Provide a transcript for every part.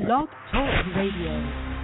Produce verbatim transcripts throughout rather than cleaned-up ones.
Blog Talk Radio.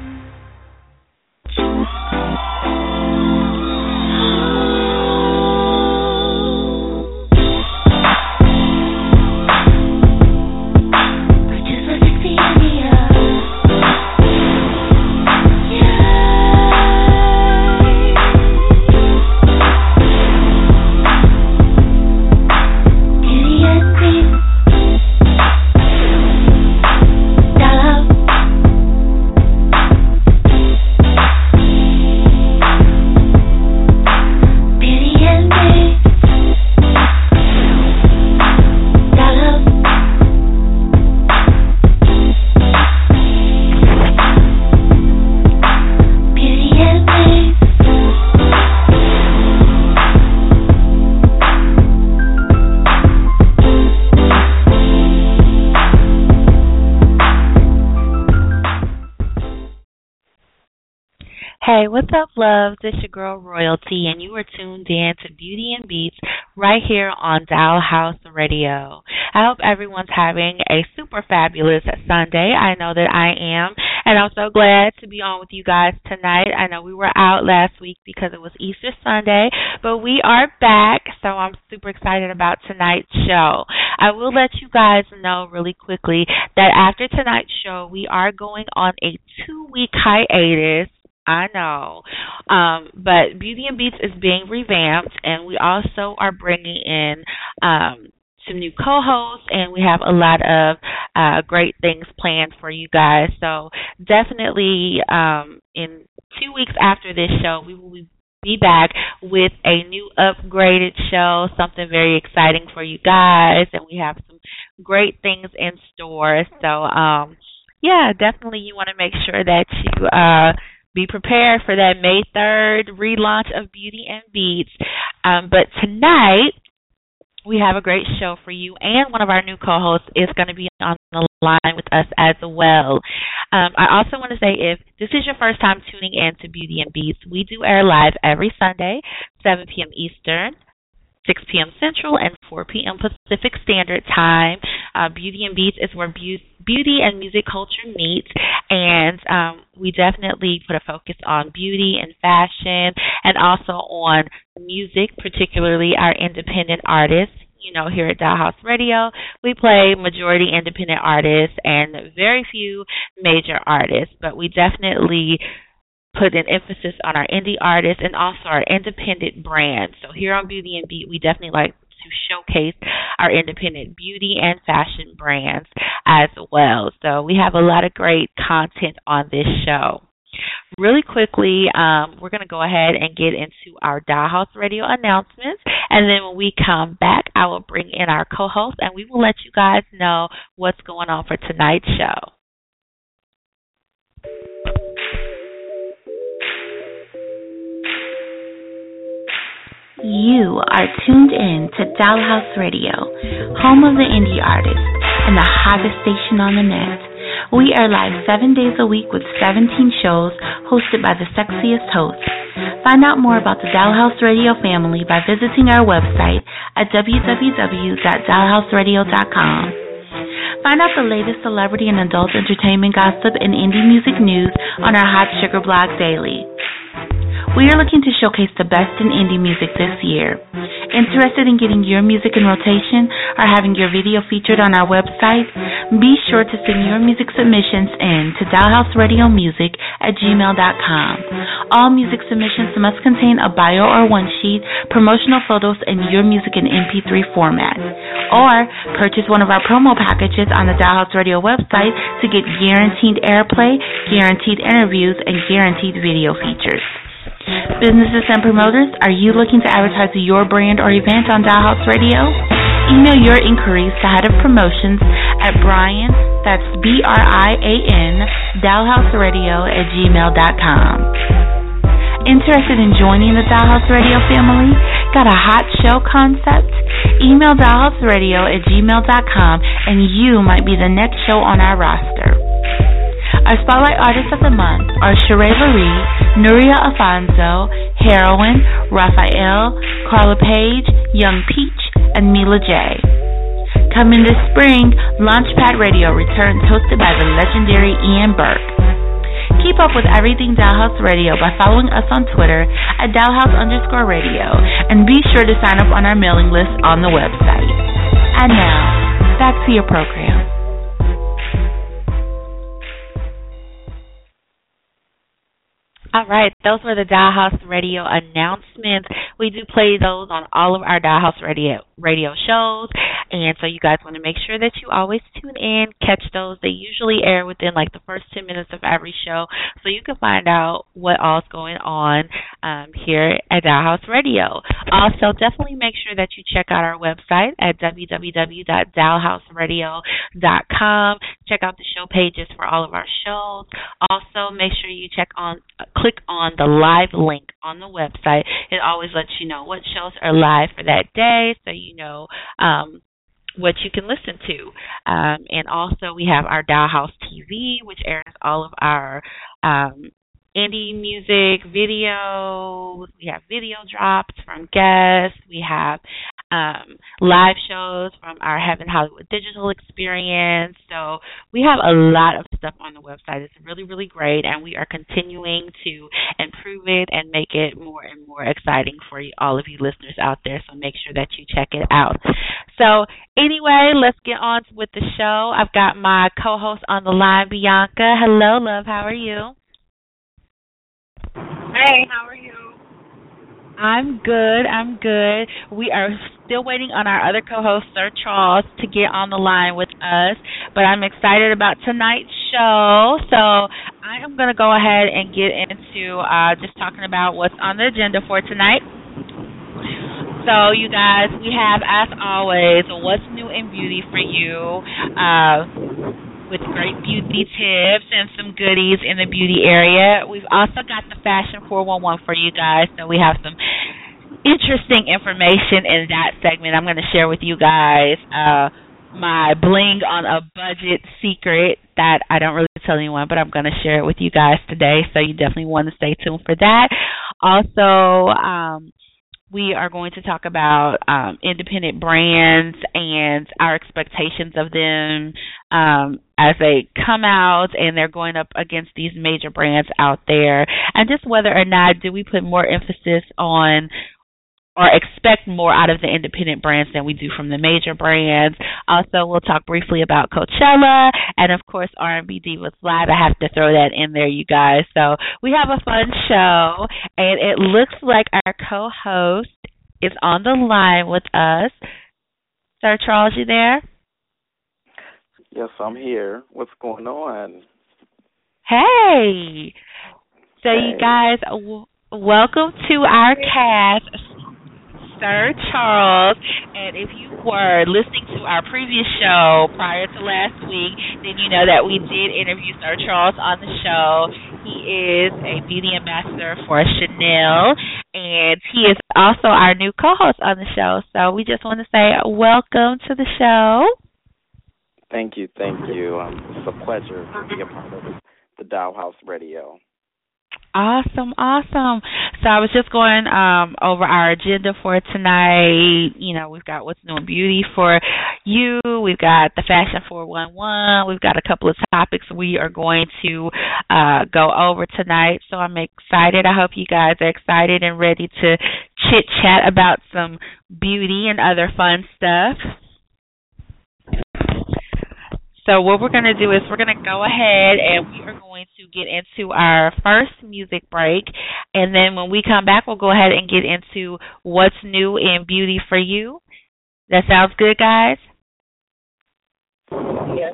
Hey, what's up, loves? It's your girl, Royalty, and you are tuned in to Beauty and Beats right here on Dollhouse Radio. I hope everyone's having a super fabulous Sunday. I know that I am, and I'm so glad to be on with you guys tonight. I know we were out last week because it was Easter Sunday, but we are back, so I'm super excited about tonight's show. I will let you guys know really quickly that after tonight's show, we are going on a two-week hiatus. I know, um, but Beauty and Beats is being revamped, and we also are bringing in um, some new co-hosts, and we have a lot of uh, great things planned for you guys. So definitely um, in two weeks after this show, we will be back with a new upgraded show, something very exciting for you guys, and we have some great things in store. So, um, yeah, definitely you want to make sure that you uh, – be prepared for that May third relaunch of Beauty and Beats. Um, but tonight, we have a great show for you, and one of our new co-hosts is going to be on the line with us as well. Um, I also want to say, if this is your first time tuning in to Beauty and Beats, we do air live every Sunday, seven p.m. Eastern, six p.m. Central, and four p.m. Pacific Standard Time. Uh, Beauty and Beats is where be- beauty and music culture meet, and um, we definitely put a focus on beauty and fashion, and also on music, particularly our independent artists. You know, here at Dollhouse Radio, we play majority independent artists and very few major artists, but we definitely put an emphasis on our indie artists and also our independent brands. So here on Beauty and Beat, we definitely like to showcase our independent beauty and fashion brands as well. So we have a lot of great content on this show. Really quickly, um, we're going to go ahead and get into our Dollhouse Radio announcements, and then when we come back, I will bring in our co-host, and we will let you guys know what's going on for tonight's show. You are tuned in to Dollhouse Radio, home of the indie artists and the hottest station on the net. We are live seven days a week with seventeen shows hosted by the sexiest hosts. Find out more about the Dollhouse Radio family by visiting our website at w w w dot dollhouse radio dot com. Find out the latest celebrity and adult entertainment gossip and indie music news on our Hot Sugar blog daily. We are looking to showcase the best in indie music this year. Interested in getting your music in rotation or having your video featured on our website? Be sure to send your music submissions in to dollhouseradiomusic at gmail dot com. All music submissions must contain a bio or one sheet, promotional photos, and your music in M P three format. Or purchase one of our promo packages on the Dollhouse Radio website to get guaranteed airplay, guaranteed interviews, and guaranteed video features. Businesses and promoters, are you looking to advertise your brand or event on Dollhouse Radio? Email your inquiries to Head of Promotions at Brian, that's B R I A N, dollhouseradio at gmail dot com. Interested in joining the Dollhouse Radio family? Got a hot show concept? Email dollhouseradio at gmail dot com and you might be the next show on our roster. Our Spotlight Artists of the Month are Sheree Marie, Nuria Afonso, Heroin, Raphael, Carla Page, Young Peach, and Mila J. Coming this spring, Launchpad Radio returns hosted by the legendary Ian Burke. Keep up with everything Dollhouse Radio by following us on Twitter at Dollhouse underscore radio, and be sure to sign up on our mailing list on the website. And now, back to your program. All right, those were the Dollhouse Radio announcements. We do play those on all of our Dollhouse Radio radio shows, and so you guys want to make sure that you always tune in, catch those. They usually air within like the first ten minutes of every show, so you can find out what all's going on um, here at Dollhouse Radio. Also, definitely make sure that you check out our website at w w w dot dollhouse radio dot com. Check out the show pages for all of our shows. Also, make sure you check on uh, click on the live link on the website. It always lets you know what shows are live for that day, so you know um, what you can listen to. Um, and also, we have our Dollhouse T V, which airs all of our um, indie music videos. We have video drops from guests. We have um, live shows from our Heaven Hollywood Digital experience. So we have a lot of stuff on the website. It's really, really great, and we are continuing to improve it and make it more and more exciting for you, all of you listeners out there. So make sure that you check it out. So anyway, let's get on with the show. I've got my co-host on the line, Bianca. Hello, love. How are you? Hey, how are you? I'm good. I'm good. We are still waiting on our other co-host, Sir Charles, to get on the line with us, but I'm excited about tonight's show. So I am going to go ahead and get into uh, just talking about what's on the agenda for tonight. So, you guys, we have, as always, what's new in beauty for you, uh, with great beauty tips and some goodies in the beauty area. We've also got the Fashion four one one for you guys, so we have some interesting information in that segment. I'm going to share with you guys uh, my bling on a budget secret that I don't really tell anyone, but I'm going to share it with you guys today, so you definitely want to stay tuned for that. Also, um, we are going to talk about um, independent brands and our expectations of them um, as they come out and they're going up against these major brands out there, and just whether or not do we put more emphasis on or expect more out of the independent brands than we do from the major brands. Also, we'll talk briefly about Coachella and, of course, R and B Divas Live. I have to throw that in there, you guys. So we have a fun show, and it looks like our co-host is on the line with us. Sir Charles, you there? Yes, I'm here. What's going on? Hey. So, hey. you guys, w- welcome to our cast, Sir Charles, and if you were listening to our previous show prior to last week, then you know that we did interview Sir Charles on the show. He is a beauty ambassador for Chanel, and he is also our new co-host on the show. So we just want to say welcome to the show. Thank you, thank you. Um, it's a pleasure to be a part of the Dollhouse Radio. Awesome, awesome. So I was just going um, over our agenda for tonight. You know, we've got what's new in beauty for you. We've got the Fashion four one one. We've got a couple of topics we are going to uh, go over tonight. So I'm excited. I hope you guys are excited and ready to chit-chat about some beauty and other fun stuff. So what we're going to do is we're going to go ahead and we are going to get into our first music break. And then when we come back, we'll go ahead and get into what's new in beauty for you. That sounds good, guys? Yes.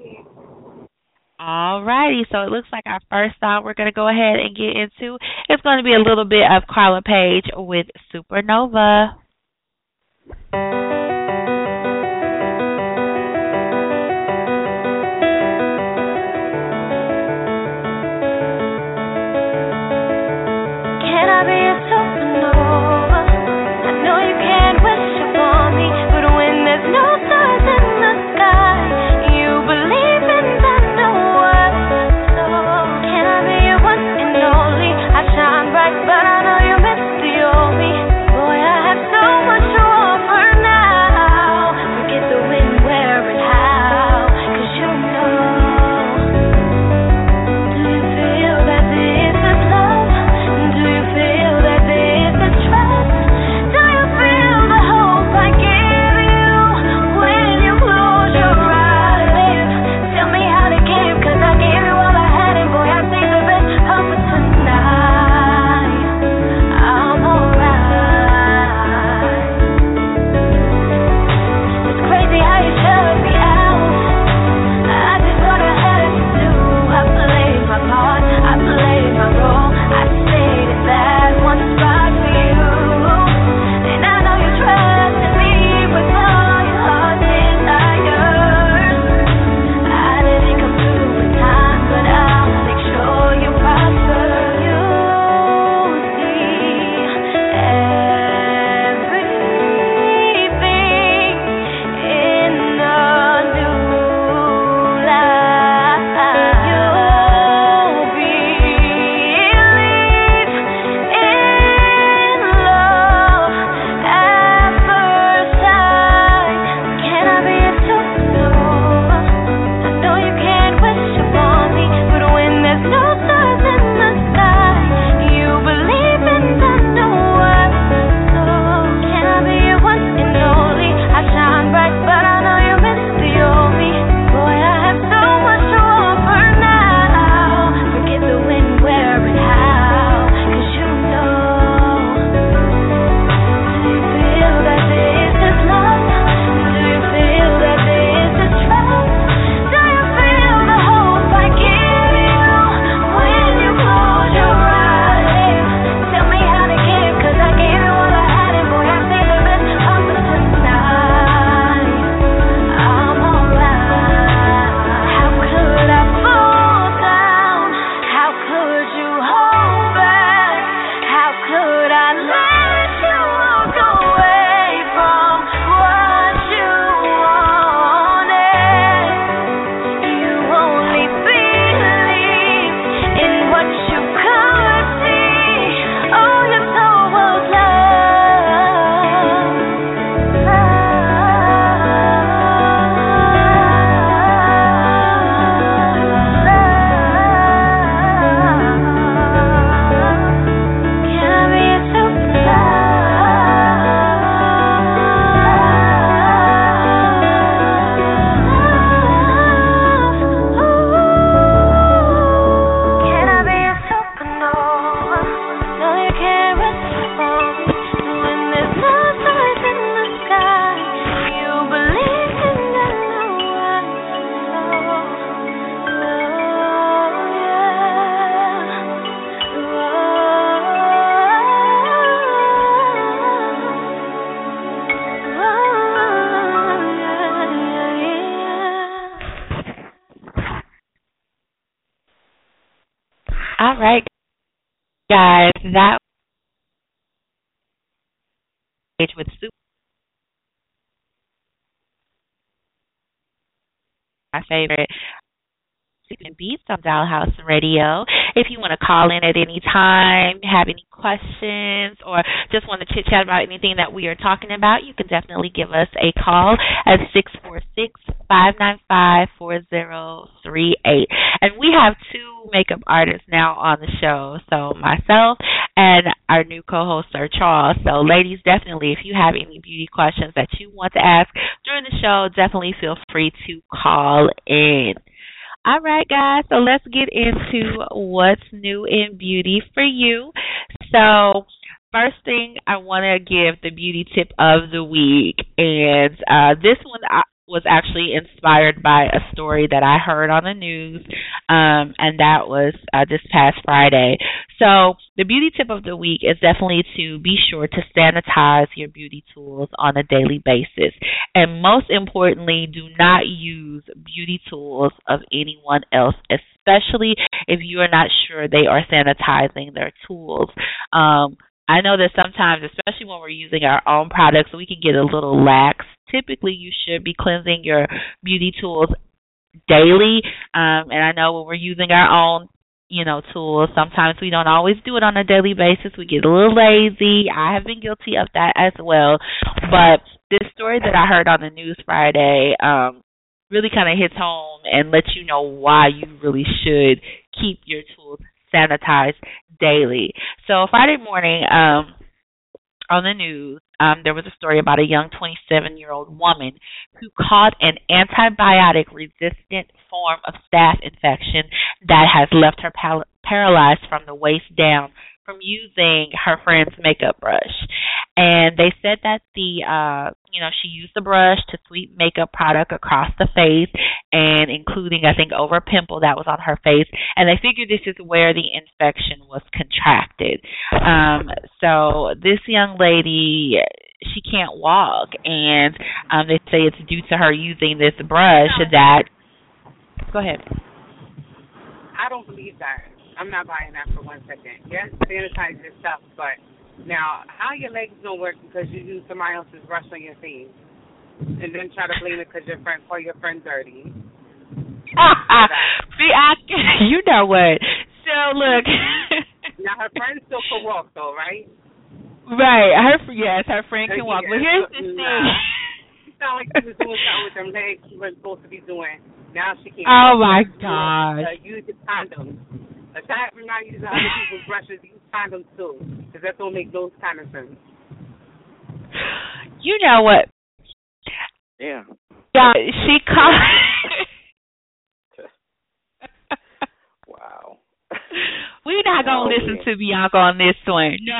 All righty. So it looks like our first song we're going to go ahead and get into, it's going to be a little bit of Carla Page with Supernova. Can I be a supernova? I know you can't wish upon me, but when there's no stars in the sky, you believe in the no one. So can I be your one and only? I shine bright, but I know you miss the old me. Boy, I have so All right, guys, that was with Super, my favorite. And Beats on Dollhouse Radio. If you want to call in at any time, have any questions, or just want to chit chat about anything that we are talking about, you can definitely give us a call at six four six, five nine five, four zero three eight. And we have two makeup artists now on the show, so myself and our new co-host, Sir Charles. So, ladies, definitely, if you have any beauty questions that you want to ask during the show, definitely feel free to call in. All right, guys, so let's get into what's new in beauty for you. So, first thing, I want to give the beauty tip of the week, and uh, this one was actually inspired by a story that I heard on the news, um, and that was uh, this past Friday. So the beauty tip of the week is definitely to be sure to sanitize your beauty tools on a daily basis. And most importantly, do not use beauty tools of anyone else, especially if you are not sure they are sanitizing their tools. Um, I know that sometimes, especially when we're using our own products, we can get a little lax. Typically, you should be cleansing your beauty tools daily. Um, and I know when we're using our own, you know, tools, sometimes we don't always do it on a daily basis. We get a little lazy. I have been guilty of that as well. But this story that I heard on the news Friday um, really kind of hits home and lets you know why you really should keep your tools sanitized daily. So Friday morning, um, on the news, um, there was a story about a young twenty-seven-year-old woman who caught an antibiotic-resistant form of staph infection that has left her pal- paralyzed from the waist down from using her friend's makeup brush. And they said that the, uh, you know, she used the brush to sweep makeup product across the face, and including, I think, over a pimple that was on her face. And they figured this is where the infection was contracted. Um, so this young lady, she can't walk, and um, they say it's due to her using this brush that. Go ahead. I don't believe that. I'm not buying that for one second. Yes, sanitize your stuff, but now how your legs don't work because you use somebody else's brush on your face, and then try to blame it because your friend call your friend dirty. See, I, you know what? So look. Now her friend still can walk though, right? Right. Her yes, her friend can walk. But here's the thing. Nah. She sound like she was doing something with them legs she wasn't supposed to be doing. Now she can't. Oh my gosh. Uh, use the condoms. Aside from not using other people's brushes, use condoms too, because that don't make those kind of sense. You know what? Yeah. Yeah, she called. Wow. We're not gonna Oh, listen man. to Bianca on this one. No.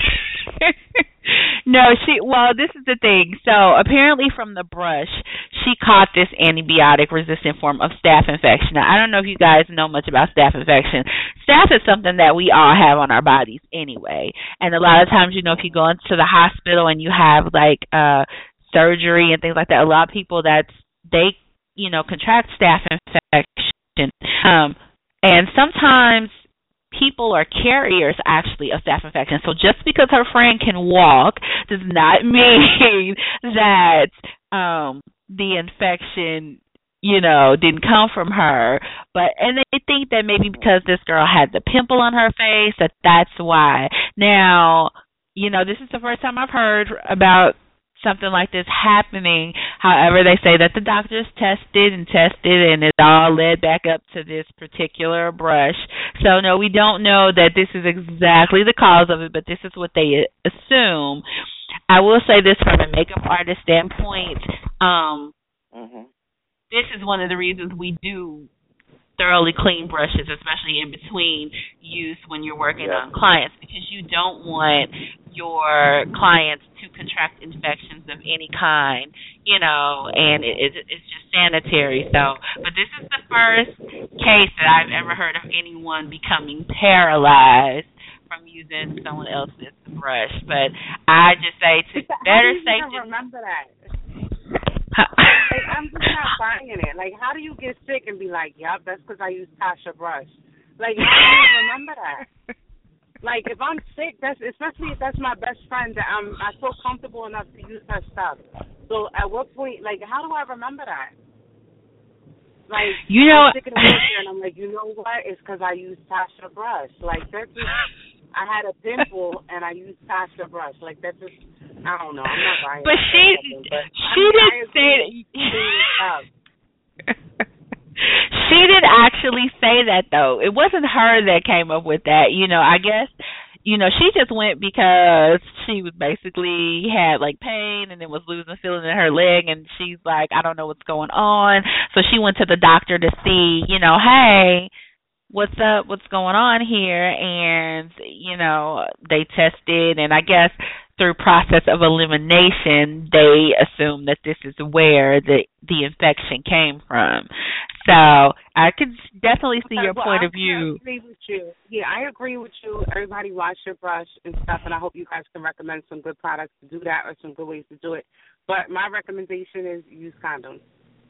No, she, well, this is the thing. So apparently from the brush, she caught this antibiotic-resistant form of staph infection. Now, I don't know if you guys know much about staph infection. Staph is something that we all have on our bodies anyway. And a lot of times, you know, if you go into the hospital and you have, like, uh, surgery and things like that, a lot of people that's, they, you know, contract staph infection. Um, and sometimes people are carriers actually of staph infection. So just because her friend can walk does not mean that um the infection, you know, didn't come from her. But and they think that maybe because this girl had the pimple on her face that that's why. Now, you know, this is the first time I've heard about something like this happening. However, they say that the doctors tested and tested and it all led back up to this particular brush. So, no, we don't know that this is exactly the cause of it, but this is what they assume. I will say this from a makeup artist standpoint. Um, Mm-hmm. This is one of the reasons we do thoroughly clean brushes, especially in between use when you're working Yeah. on clients, because you don't want your clients to contract infections of any kind, you know, and it, it, it's just sanitary. So, but this is the first case that I've ever heard of anyone becoming paralyzed from using someone else's brush. But I just say to better safe. How do you even remember that? Like, I'm just not buying it. Like, how do you get sick and be like, "Yep, that's because I used Tasha brush"? Like, how do you remember that? Like, if I'm sick, that's especially if that's my best friend, that I'm I feel comfortable enough to use her stuff. So at what point, like, how do I remember that? Like, you know, I'm sick in the wheelchair, and I'm like, you know what? It's because I used Tasha brush. Like, that's just, I had a pimple, and I used Tasha brush. Like, that's just, I don't know. I'm not buying But she, but she I mean, didn't say that. She didn't actually say that, though. It wasn't her that came up with that. You know, I guess, you know, she just went because she was basically had like pain and then was losing feeling in her leg, and she's like, I don't know what's going on. So she went to the doctor to see, you know, hey, what's up, what's going on here? And, you know, they tested, and I guess through process of elimination, they assumed that this is where the the infection came from. So I could definitely see okay, your well, point I, of view. I agree with you. Yeah, I agree with you. Everybody wash your brush and stuff, and I hope you guys can recommend some good products to do that or some good ways to do it. But my recommendation is use condoms.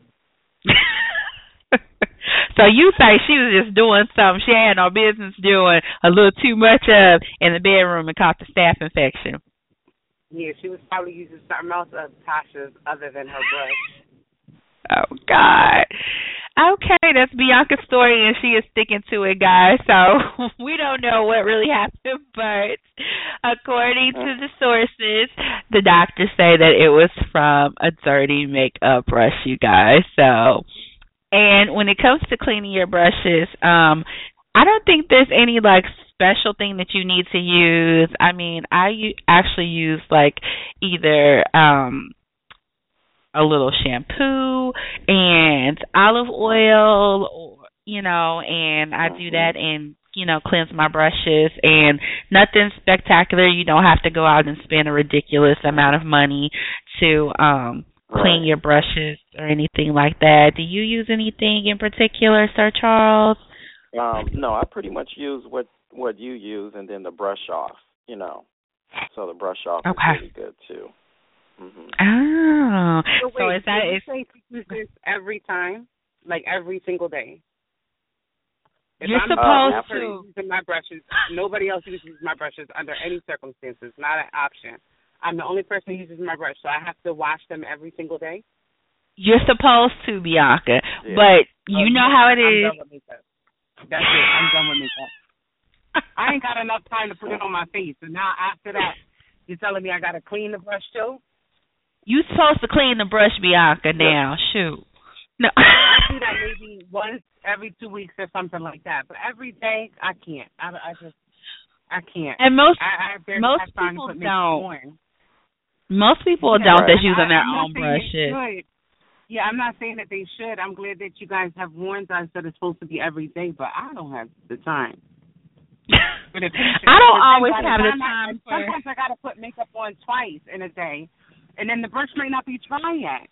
So you say she was just doing something she had no business doing, a little too much of in the bedroom, and caught the staph infection. Yeah, she was probably using something else of Tasha's other than her brush. Oh, God. Okay, that's Bianca's story, and she is sticking to it, guys. So we don't know what really happened, but according to the sources, the doctors say that it was from a dirty makeup brush, you guys. So, and when it comes to cleaning your brushes, um, I don't think there's any, like, special thing that you need to use. I mean, I u- actually use, like, either um a little shampoo and olive oil, or, you know, and I do that and, you know, cleanse my brushes, and nothing spectacular. You don't have to go out and spend a ridiculous amount of money to um clean your brushes or anything like that. Do you use anything in particular, Sir Charles? Um, no, I pretty much use what what you use, and then the brush off, you know. So the brush off okay. is really good too. Mm-hmm. Oh, so, wait, so is that you is say you use this every time, like every single day? If you're I'm supposed uh, to using my brushes, nobody else uses my brushes under any circumstances. Not an option. I'm the only person who uses my brush, so I have to wash them every single day. You're supposed to, Bianca, Yeah. but you oh, know how it I'm is. Done with makeup. That's it. I'm done with makeup. I ain't got enough time to put it on my face, and now after that, you're telling me I got to clean the brush too? You supposed to clean the brush, Bianca. Now, shoot. No. I do that maybe once every two weeks or something like that, but every day I can't. I, I just I can't. And most I, I most have time people to put don't. on. Most people Yeah, don't. That's I- using their I'm not own saying they brushes. should. Yeah, I'm not saying that they should. I'm glad that you guys have warned us that it's supposed to be every day, but I don't have the time. For the patience. I don't But then always by have the I- time for. Sometimes I got to put makeup on twice in a day, and then the brush may not be dry yet.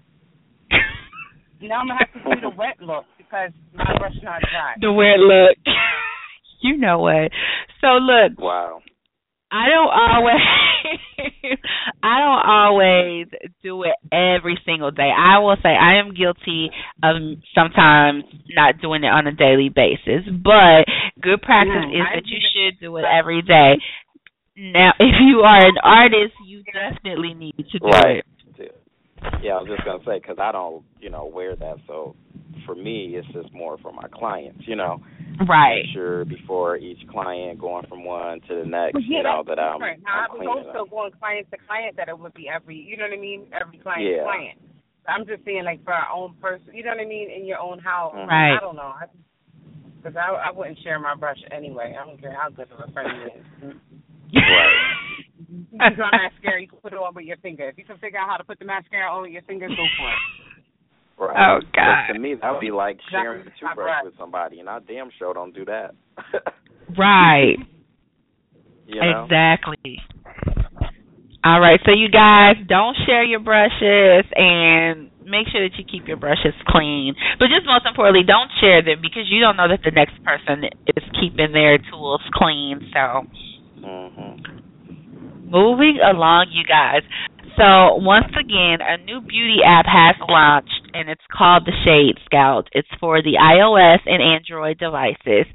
Now I'm going to have to do the wet look because my brush not dry. The weird look. You know what? So look, Wow. I don't always I don't always do it every single day. I will say I am guilty of sometimes not doing it on a daily basis, but good practice Yeah, is I that you do should do it every day. Now, if you are an artist, you definitely need to do Right. it. Yeah, I was just gonna say, because I don't, you know, wear that. So for me, it's just more for my clients, you know. Right. Make sure before each client, going from one to the next, But yeah, you know, that's that I'm, different. Now, I'm I was cleaning also up. going client to client that it would be every, you know what I mean, every client Yeah. to client. I'm just saying, like, for our own person, you know what I mean, in your own house. Right. I don't know. Because I, I, I wouldn't share my brush anyway. I don't care how good of a friend you is. Right. You can draw mascara, you can put it on with your finger. If you can figure out how to put the mascara on with your fingers, go for it. Right. Oh, But God. to me, that would be like sharing a Exactly. toothbrush with somebody, and I damn sure don't do that. Right. You know? Exactly. All right, so you guys don't share your brushes, and make sure that you keep your brushes clean. But just most importantly, don't share them because you don't know that the next person is keeping their tools clean. So Mm-hmm. moving along, you guys. So once again, a new beauty app has launched, and it's called the Shade Scout. It's for the iOS and Android devices.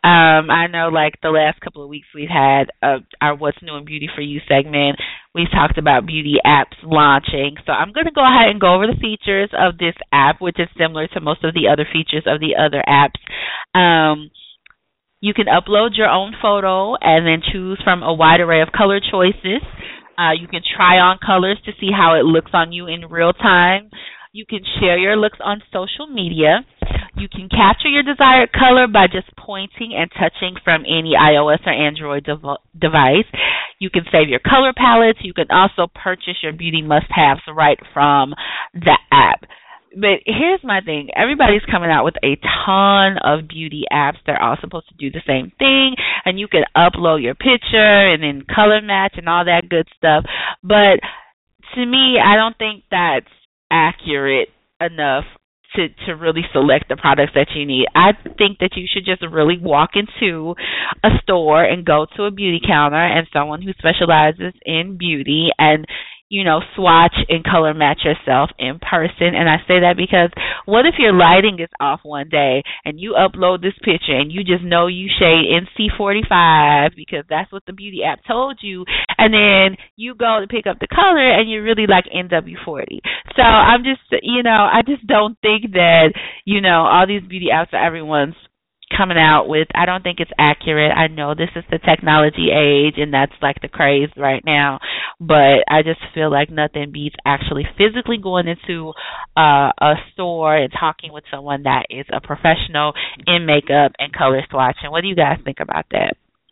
Um, I know, like the last couple of weeks, we've had uh, our "What's New in Beauty for You" segment. We've talked about beauty apps launching, so I'm going to go ahead and go over the features of this app, which is similar to most of the other features of the other apps. Um, you can upload your own photo and then choose from a wide array of color choices. Uh, you can try on colors to see how it looks on you in real time. You can share your looks on social media. You can capture your desired color by just pointing and touching from any iOS or Android dev- device. You can save your color palettes. You can also purchase your beauty must-haves right from the app. But here's my thing. Everybody's coming out with a ton of beauty apps. They're all supposed to do the same thing, and you can upload your picture and then color match and all that good stuff. But to me, I don't think that's accurate enough to, to really select the products that you need. I think that you should just really walk into a store and go to a beauty counter and someone who specializes in beauty and, you know, swatch and color match yourself in person. And I say that because what if your lighting is off one day and you upload this picture and you just know you shade N C forty-five because that's what the beauty app told you, and then you go to pick up the color and you're really like N W forty. So I'm just, you know, I just don't think that, you know, all these beauty apps that everyone's coming out with, I don't think it's accurate. I know this is the technology age and that's like the craze right now, but I just feel like nothing beats actually physically going into uh, a store and talking with someone that is a professional in makeup and color swatching. What do you guys think about that?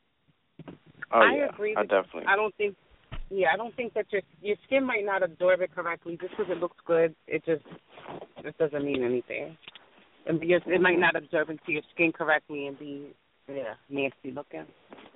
Oh, I yeah, agree. I With definitely. I don't think. Yeah, I don't think that your your skin might not absorb it correctly just because it looks good. It just it doesn't mean anything. And because it might not absorb into your skin correctly and be yeah nasty looking.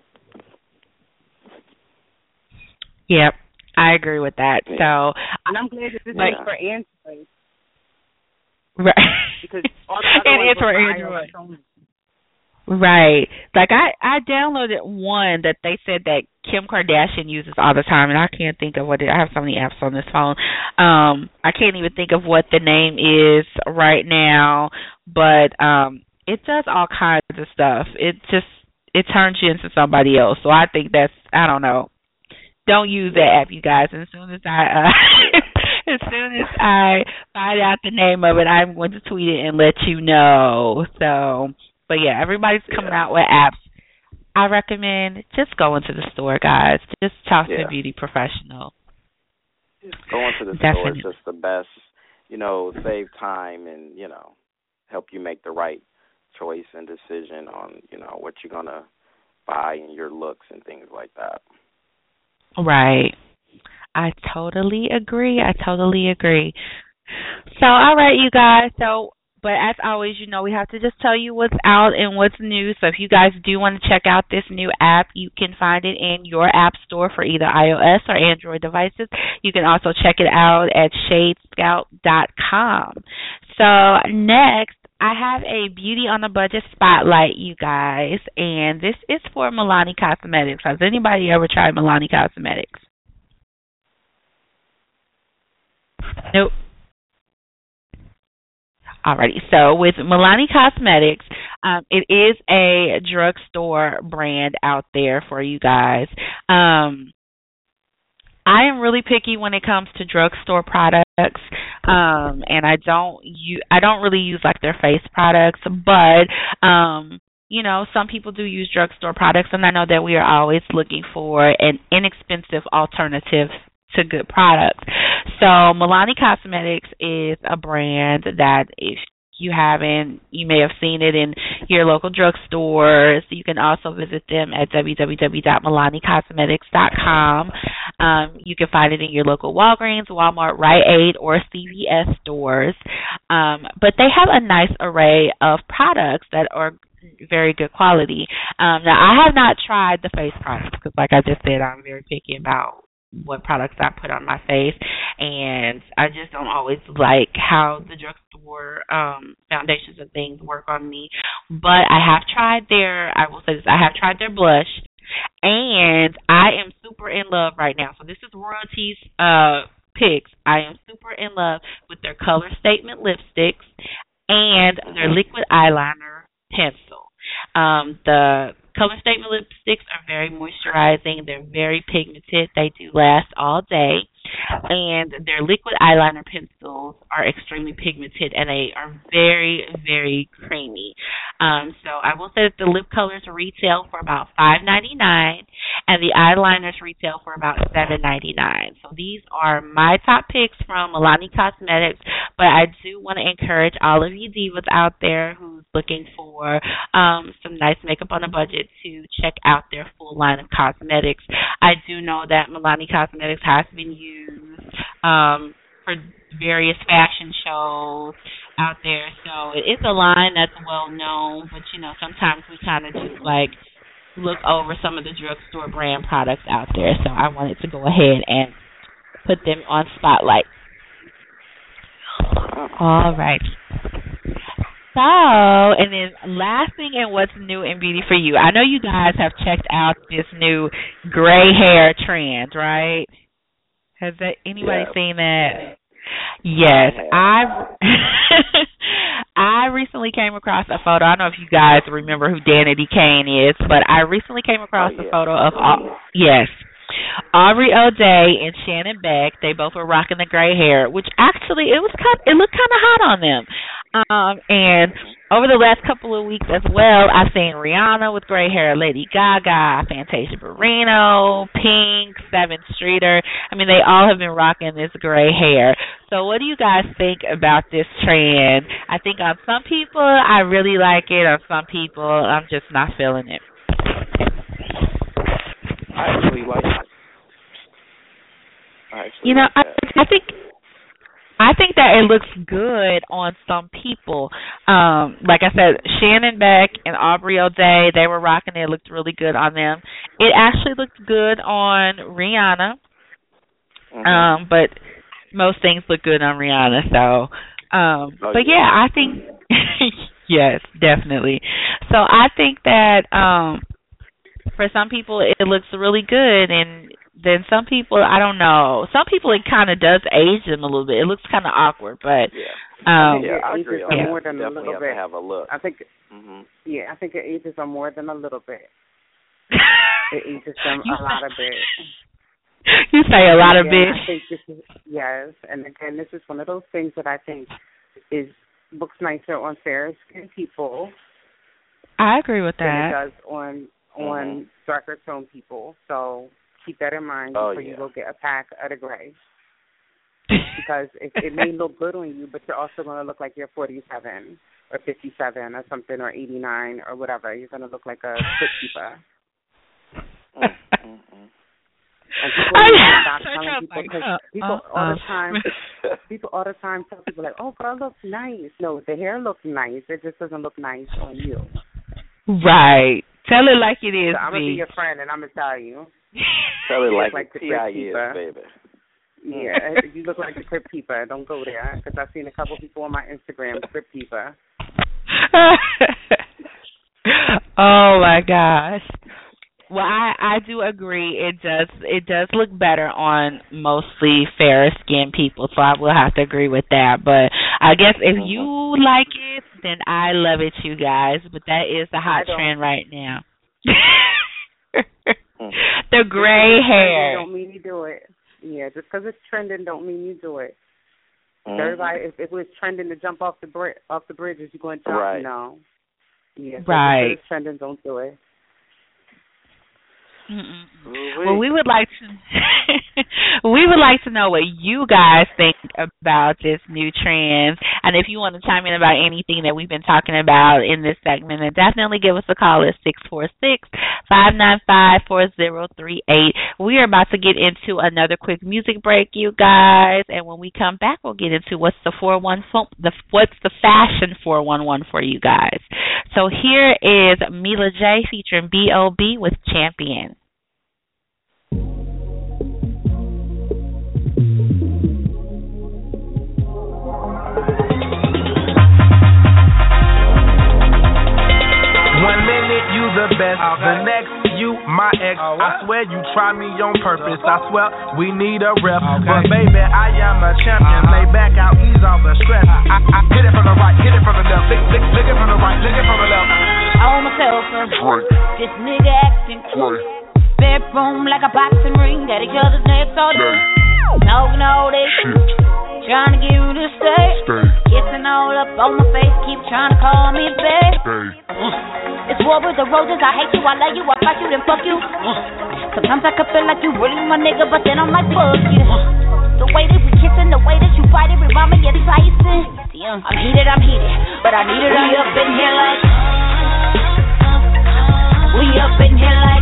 Yep, I agree with that. Yeah. So, and I'm glad that this like, is for Android. Right. Because all the other it ones is for are Android. iOS. Right. Like I, I downloaded one that they said that Kim Kardashian uses all the time, and I can't think of what it, I have so many apps on this phone. Um, I can't even think of what the name is right now, but um, it does all kinds of stuff. It just it turns you into somebody else. So I think that's I don't know. Don't use that app, you guys. And as soon as I uh, as soon as I find out the name of it, I'm going to tweet it and let you know. So. But, yeah, everybody's coming yeah. out with apps. I recommend just going to the store, guys. Just talk yeah. to a beauty professional. Going to the Definitely. store is just the best, you know, save time and, you know, help you make the right choice and decision on, you know, what you're going to buy and your looks and things like that. Right. I totally agree. I totally agree. So, all right, you guys. So, But as always, you know, we have to just tell you what's out and what's new. So if you guys do want to check out this new app, you can find it in your app store for either iOS or Android devices. You can also check it out at shade scout dot com. So next, I have a Beauty on a Budget spotlight, you guys, and this is for Milani Cosmetics. Has anybody ever tried Milani Cosmetics? Nope. Alrighty, so with Milani Cosmetics, um, it is a drugstore brand out there for you guys. Um, I am really picky when it comes to drugstore products, um, and I don't use, I don't really use like their face products, but um, you know, some people do use drugstore products, and I know that we are always looking for an inexpensive alternative to good products. So Milani Cosmetics is a brand that if you haven't, you may have seen it in your local drugstores. You can also visit them at w w w dot milani cosmetics dot com. Um, you can find it in your local Walgreens, Walmart, Rite Aid, or C V S stores. Um, but they have a nice array of products that are very good quality. Um, now, I have not tried the face products because, like I just said, I'm very picky about what products I put on my face, and I just don't always like how the drugstore um, foundations and things work on me. But I have tried their, I will say this, I have tried their blush, and I am super in love right now. So this is Royalties uh, picks. I am super in love with their Color Statement lipsticks and their liquid eyeliner pencil. Um, the Color Statement lipsticks are very moisturizing. They're very pigmented. They do last all day. And their liquid eyeliner pencils are extremely pigmented, and they are very, very creamy. Um, so I will say that the lip colors retail for about five ninety-nine, and the eyeliners retail for about seven ninety-nine. So these are my top picks from Milani Cosmetics, but I do want to encourage all of you divas out there who's looking for um, some nice makeup on a budget to check out their full line of cosmetics. I do know that Milani Cosmetics has been used um, for various fashion shows out there, so it is a line that's well known, but you know, sometimes we kind of just like look over some of the drugstore brand products out there, so I wanted to go ahead and put them on spotlight. All right. So, and then last thing in what's new in beauty for you, I know you guys have checked out this new gray hair trend, right? Has that anybody yeah. seen that? Yes, I I recently came across a photo. I don't know if you guys remember who Danity Kane is, but I recently came across oh, yeah. a photo of yes, Aubrey O'Day and Shannon Beck. They both were rocking the gray hair, which actually it was kind, it looked kind of hot on them. Um, and over the last couple of weeks as well, I've seen Rihanna with gray hair, Lady Gaga, Fantasia Barrino, Pink, Seventh Streeter. I mean, they all have been rocking this gray hair. So what do you guys think about this trend? I think on some people, I really like it. On some people, I'm just not feeling it. I actually like it. I actually you know, like I, I think... I think that it looks good on some people. Um, like I said, Shannon Beck and Aubrey O'Day, they were rocking it. It looked really good on them. It actually looked good on Rihanna. Mm-hmm. Um, but most things look good on Rihanna. So, um, oh, but yeah, yeah I think, yes, definitely. So I think that um, for some people it looks really good, and then some people, I don't know. Some people, it kind of does age them a little bit. It looks kind of awkward, but yeah, um, yeah, I agree. Yeah. More than a little have bit. To have a look. I think, mm-hmm. yeah, I think it ages them more than a little bit. It ages them a lot of bit. You say a lot of bit. bit. I think this is yes, and again, this is one of those things that I think is looks nicer on fair skinned people. I agree with that. Than it does on on mm-hmm. darker toned people. So. Keep that in mind oh, before yeah. you go get a pack of the gray. Because it, it may look good on you, but you're also going to look like you're forty-seven or fifty-seven or something or eighty-nine or whatever. You're going to look like a quick keeper. mm-hmm. And people need to stop telling people, because uh, people uh, all the time, people all the time tell people like, oh, girl, looks nice. No, the hair looks nice. It just doesn't look nice on you. Right. Tell it like it is. So I'm going to be be your friend and I'm going to tell you. Tell it like, like the T I is, baby. Yeah, you look like a Crypt Keeper. Don't go there, because I've seen a couple people on my Instagram, Crypt Keeper. Oh my gosh. Well, I, I do agree. It does it does look better on mostly fairer skinned people, so I will have to agree with that. But I guess if you like it, then I love it, you guys. But that is the hot trend right now. The gray hair. Don't mean you do it. Yeah, just because it's trending don't mean you do it. Mm-hmm. Everybody, if, if it was trending to jump off the bri- off the bridge, is you going to jump? Right. No. Yeah. So right. If it's trending, don't do it. Mm-mm. Well, we would like to we would like to know what you guys think about this new trend, and if you want to chime in about anything that we've been talking about in this segment, then definitely give us a call at six four six, five nine five, four zero three eight. We are about to get into another quick music break, you guys, and when we come back, we'll get into what's the four one the what's the fashion four one one for you guys. So here is Mila J featuring B O B with Champion. One minute you the best, the next you my ex. I swear you try me on purpose. I swear we need a rep. But baby, I am a champion. Lay back out, ease all the stress. I, I hit it from the right, hit it from the left, lick, lick, lick it from the right, lick it from the left. all myself. This nigga acting crazy. Bedroom like a boxing ring, got each other's necks all day. Talking all this shit, trying to get you to stay. Kissing all up on my face, keep trying to call me babe. Uh, it's war with the roses, I hate you, I love you, I fight you, then fuck you. Uh, sometimes I could feel like you really my nigga, but then I'm like fuck you. Uh, the way that we kissing, the way that you fight it, remind me of Tyson. I'm heated, I'm heated, but I need it. We up in here like, we up in here like.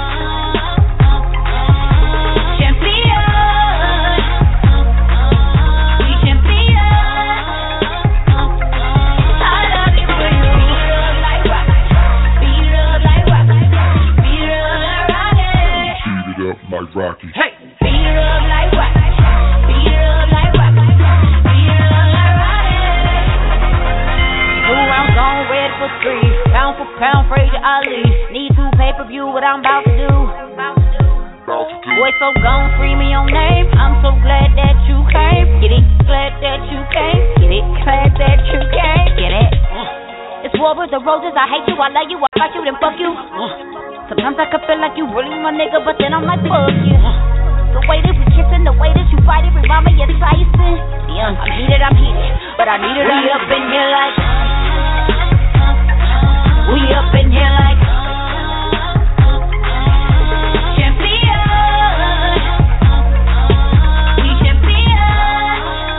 Like Rocky. Hey, beat it up like Rocky. Beat it up like Rocky. Beat it up like Rocky. Two rounds on red for three. Pound for pound, Frazier Ali. Need to pay per view what I'm about to do. Boy, so gone, free me your name. I'm so glad that you came. Get it? Glad that you came. Get it? Glad that you came. Get it? It's war with the roses. I hate you, I love you, I fight you, then fuck you. Sometimes I could feel like you really my nigga, but then I'm like, fuck you. The way that we kissing, the way that you fight it, remind me of Tyson. I'm heated, I'm heated, but I need it. We up in here like, we up in here like, champion. We champion.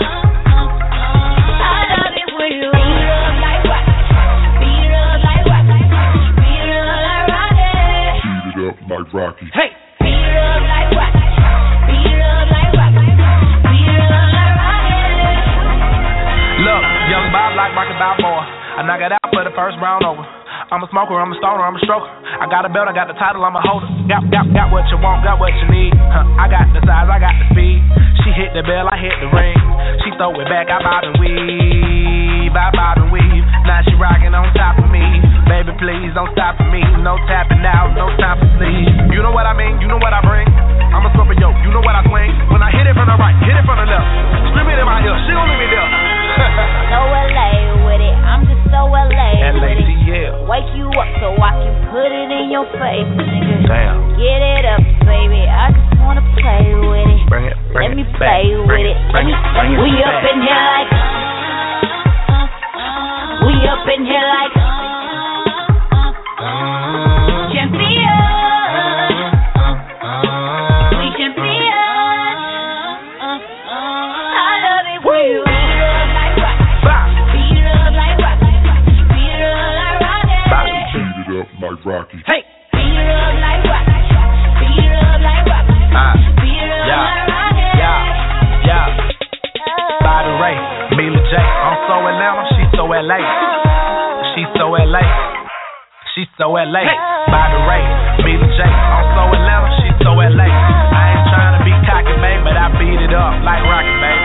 I love it when you beat it up like rock. Beat it up like rock. Beat it up like rock. Up like Rocky. Hey, beat it up like Rocky. Beat it up like Rocky. Beat it up like Rocky. Look, young Bob like Rocky Balboa. I knock it out for the first round over. I'm a smoker, I'm a stoner, I'm a stroker. I got a belt, I got the title, I'm a holder. Got, got, got what you want, got what you need. Huh, I got the size, I got the speed. She hit the bell, I hit the ring. She throw it back, I bob and weave. I bob and weave. Now she rocking on top of me. Baby, please don't stop for me. No tapping out, no time for sleep. You know what I mean, you know what I bring. I'm a Scorpio, you know what I swing. When I hit it from the right, hit it from the left. Scream it in my ear, she gon' leave me there. So L A with it, I'm just so L A with it. Yeah. Wake you up so I can put it in your face, nigga. Damn. Get it up, baby. I just wanna play with it. Bring it, bring Let it me back. play with bring it. it. Bring it, bring it. We back. up in here like. We up in here like. Champion. We champion. I love it when you beat it up like rock. Beat it up like rock. Beat it up like rock. Beat it up like Rocky. Hey. Beat it up like rock. Beat it up like rock. Ah. Beat it up Yeah. like rock. Yeah. Yeah. By the Ray, Mila J. I'm so Atlanta, she's so L A. She's so L A. She's so L A. By the Ray, Mila J. I'm so Atlanta, she's so L A. I ain't trying to be cocky, babe, but I beat it up like Rocky, baby.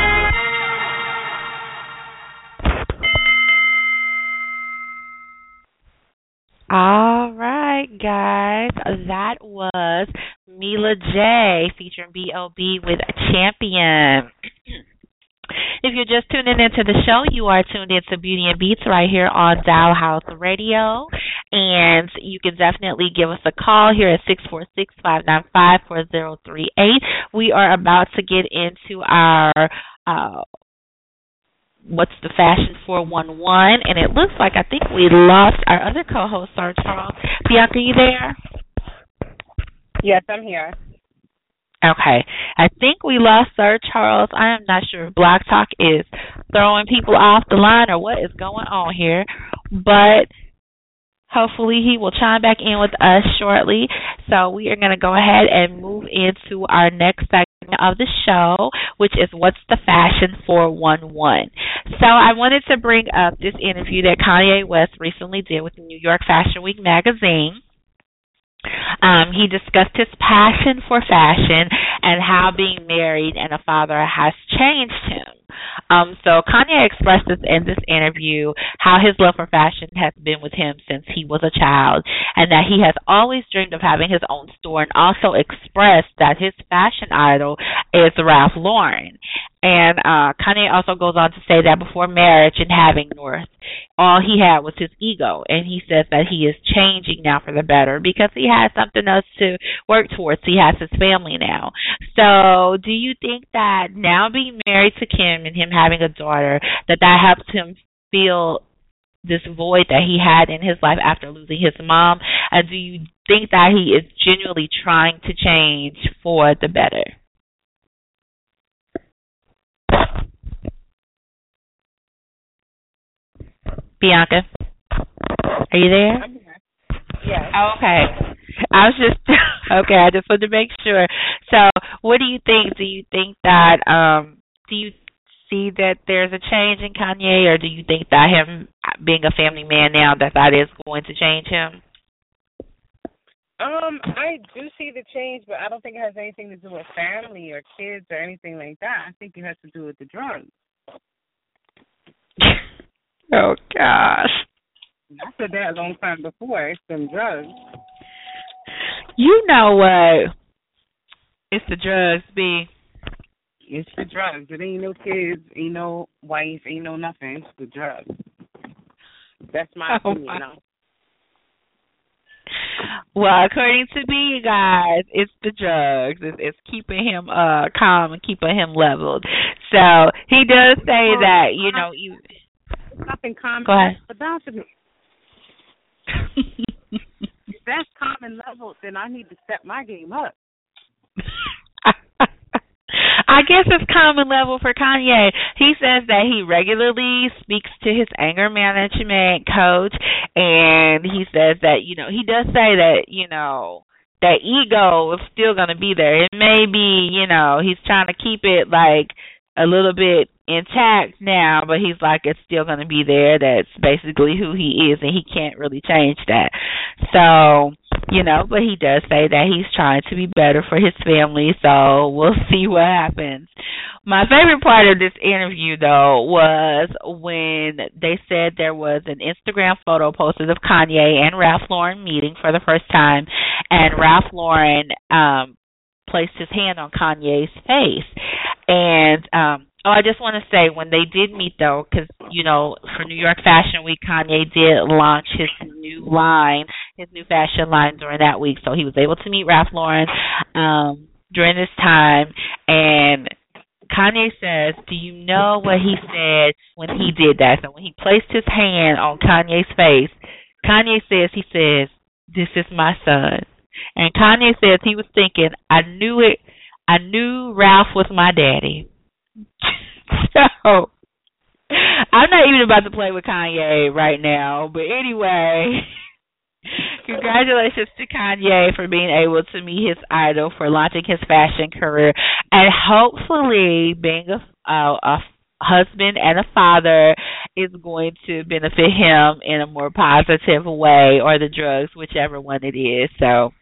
All right, guys. That was Mila J featuring B L B with Champion. If you're just tuning into the show, you are tuned into Beauty and Beats right here on Dial House Radio. And you can definitely give us a call here at six four six, five nine five, four zero three eight. We are about to get into our uh, What's the Fashion four one one, and it looks like I think we lost our other co-host, Sir Charles. Bianca, you there? Yes, I'm here. Okay. I think we lost Sir Charles. I am not sure if Block Talk is throwing people off the line or what is going on here, but hopefully he will chime back in with us shortly. So we are going to go ahead and move into our next segment of the show, which is What's the Fashion four one one. So I wanted to bring up this interview that Kanye West recently did with the New York Fashion Week magazine. Um, he discussed his passion for fashion and how being married and a father has changed him. Um, so Kanye expressed this in this interview how his love for fashion has been with him since he was a child, and that he has always dreamed of having his own store, and also expressed that his fashion idol is Ralph Lauren. And uh, Kanye also goes on to say that before marriage and having North, all he had was his ego. And he says that he is changing now for the better because he has something else to work towards. He has his family now. So do you think that now being married to Kim and him having a daughter, that that helps him feel this void that he had in his life after losing his mom? And do you think that he is genuinely trying to change for the better? Bianca, are you there? I'm here. Yes. Oh, okay. I was just okay. I just wanted to make sure. So, what do you think? Do you think that um, do you see that there's a change in Kanye, or do you think that him being a family man now, that that is going to change him? Um, I do see the change, but I don't think it has anything to do with family or kids or anything like that. I think it has to do with the drugs. Oh gosh. I said that a long time before. It's them drugs. You know what? It's the drugs, B. It's the drugs. It ain't no kids, ain't no wife, ain't no nothing. It's the drugs. That's my oh opinion. My. Now. Well, according to me, you guys, it's the drugs. It's, it's keeping him uh calm and keeping him leveled. So he does say well, that, you know, you. Nothing common. Go ahead. About to me. If that's common level, then I need to step my game up. I guess it's common level for Kanye. He says that he regularly speaks to his anger management coach, and he says that, you know, he does say that, you know, that ego is still going to be there. It may be, you know, he's trying to keep it like a little bit intact now, but he's like, it's still going to be there. That's basically who he is, and he can't really change that. So, you know, but he does say that he's trying to be better for his family, so we'll see what happens. My favorite part of this interview, though, was when they said there was an Instagram photo posted of Kanye and Ralph Lauren meeting for the first time, and Ralph Lauren um, placed his hand on Kanye's face. And, um, oh, I just want to say, when they did meet, though, because, you know, for New York Fashion Week, Kanye did launch his new line, his new fashion line during that week. So he was able to meet Ralph Lauren um, during this time. And Kanye says, do you know what he said when he did that? So when he placed his hand on Kanye's face, Kanye says, he says, this is my son. And Kanye says he was thinking, I knew it. I knew Ralph was my daddy. So, I'm not even about to play with Kanye right now. But anyway, congratulations to Kanye for being able to meet his idol, for launching his fashion career, and hopefully being a, a, a husband and a father is going to benefit him in a more positive way, or the drugs, whichever one it is. So,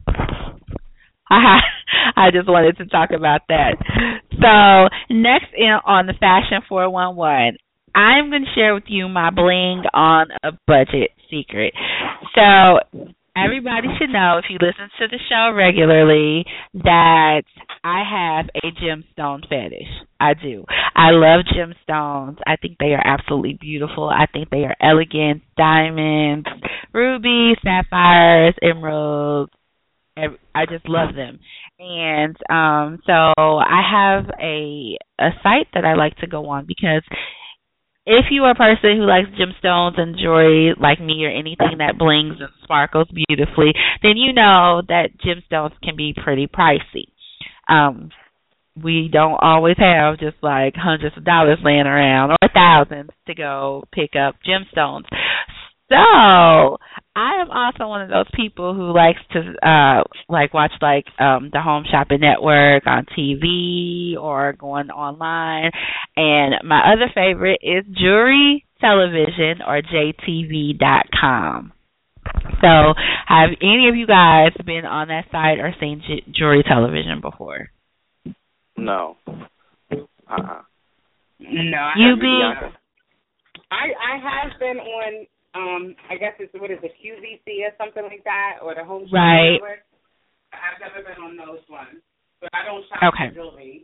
I just wanted to talk about that. So, next in on the Fashion four one one, I'm going to share with you my bling on a budget secret. So, everybody should know, if you listen to the show regularly, that I have a gemstone fetish. I do. I love gemstones. I think they are absolutely beautiful. I think they are elegant. Diamonds, rubies, sapphires, emeralds. I just love them. And um, so I have a a site that I like to go on, because if you are a person who likes gemstones and jewelry like me, or anything that blings and sparkles beautifully, then you know that gemstones can be pretty pricey. Um, we don't always have just like hundreds of dollars laying around, or thousands, to go pick up gemstones. So I am also one of those people who likes to uh like watch like um the Home Shopping Network on T V, or going online. And my other favorite is Jewelry Television, or J T V dot com. So have any of you guys been on that site or seen J- Jewelry Television before? No. Uh-uh. No, I You haven't. be Uh, I I have been on. Um, I guess it's what is it, Q V C or something like that, or the Home Shopping right. Network. I've never been on those ones, but I don't shop Okay. for jewelry.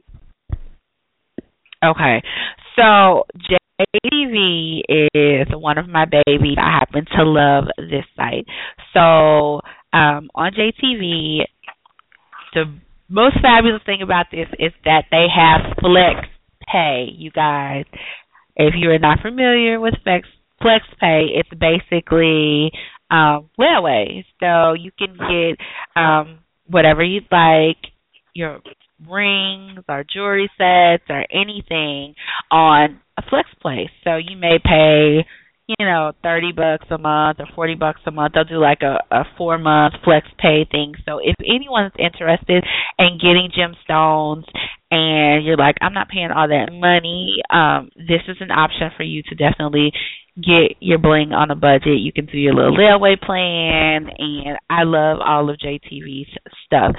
Okay. So J T V is one of my babies. I happen to love this site. So um, on J T V, the most fabulous thing about this is that they have Flex Pay, you guys. If you are not familiar with Flex Flex Pay, it's basically um, layaway. So you can get um, whatever you'd like, your rings or jewelry sets or anything on a Flex Pay. So you may pay, you know, thirty bucks a month or forty bucks a month. They'll do like a, a four month Flex Pay thing. So if anyone's interested in getting gemstones and you're like, I'm not paying all that money, um, this is an option for you to definitely get your bling on a budget. You can do your little layaway plan, and I love all of J T V's stuff.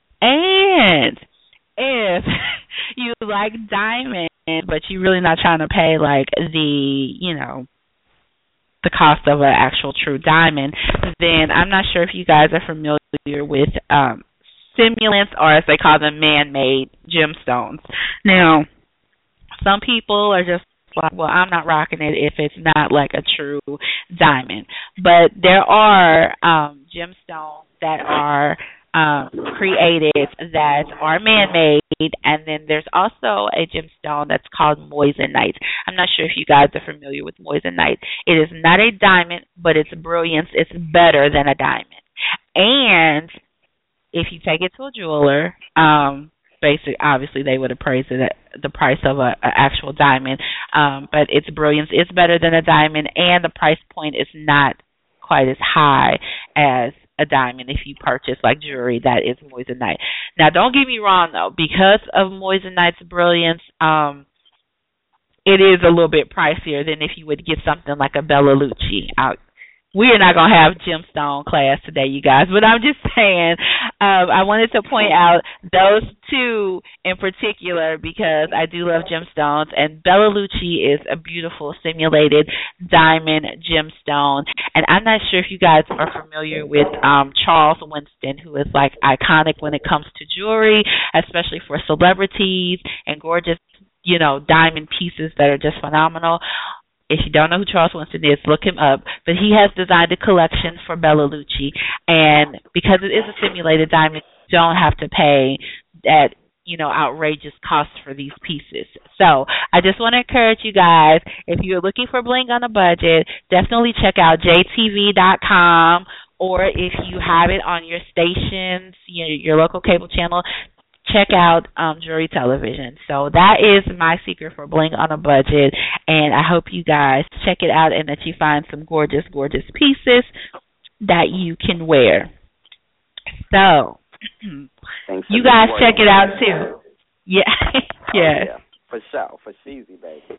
And if you like diamond, but you're really not trying to pay like the, you know, the cost of an actual true diamond, then I'm not sure if you guys are familiar with um, simulants, or as they call them, man-made gemstones. Now, some people are just like, well, I'm not rocking it if it's not like a true diamond. But there are um, gemstones that are um, created that are man-made, and then there's also a gemstone that's called moissanite. I'm not sure if you guys are familiar with moissanite. It is not a diamond, but its brilliance is better than a diamond. And if you take it to a jeweler, um, basic, obviously they would appraise it at the price of a, a actual diamond, um, but its brilliance is better than a diamond, and the price point is not quite as high as a diamond if you purchase like jewelry that is moissanite. Now, don't get me wrong though, because of moissanite's brilliance, um, it is a little bit pricier than if you would get something like a Bella Lucci out. We are not going to have gemstone class today, you guys, but I'm just saying um, I wanted to point out those two in particular because I do love gemstones, and Bella Lucci is a beautiful simulated diamond gemstone. And I'm not sure if you guys are familiar with um, Charles Winston, who is like iconic when it comes to jewelry, especially for celebrities and gorgeous, you know, diamond pieces that are just phenomenal. If you don't know who Charles Winston is, look him up. But he has designed a collection for Bella Lucci, and because it is a simulated diamond, you don't have to pay that, you know, outrageous cost for these pieces. So I just want to encourage you guys, if you're looking for bling on a budget, definitely check out J T V dot com, or if you have it on your stations, you know, your local cable channel, check out um, Jewelry Television. So that is my secret for bling on a budget, and I hope you guys check it out and that you find some gorgeous, gorgeous pieces that you can wear. So Thanks you guys check it out too. Yeah, yeah. Oh, yeah, for sure, for cheesy, baby.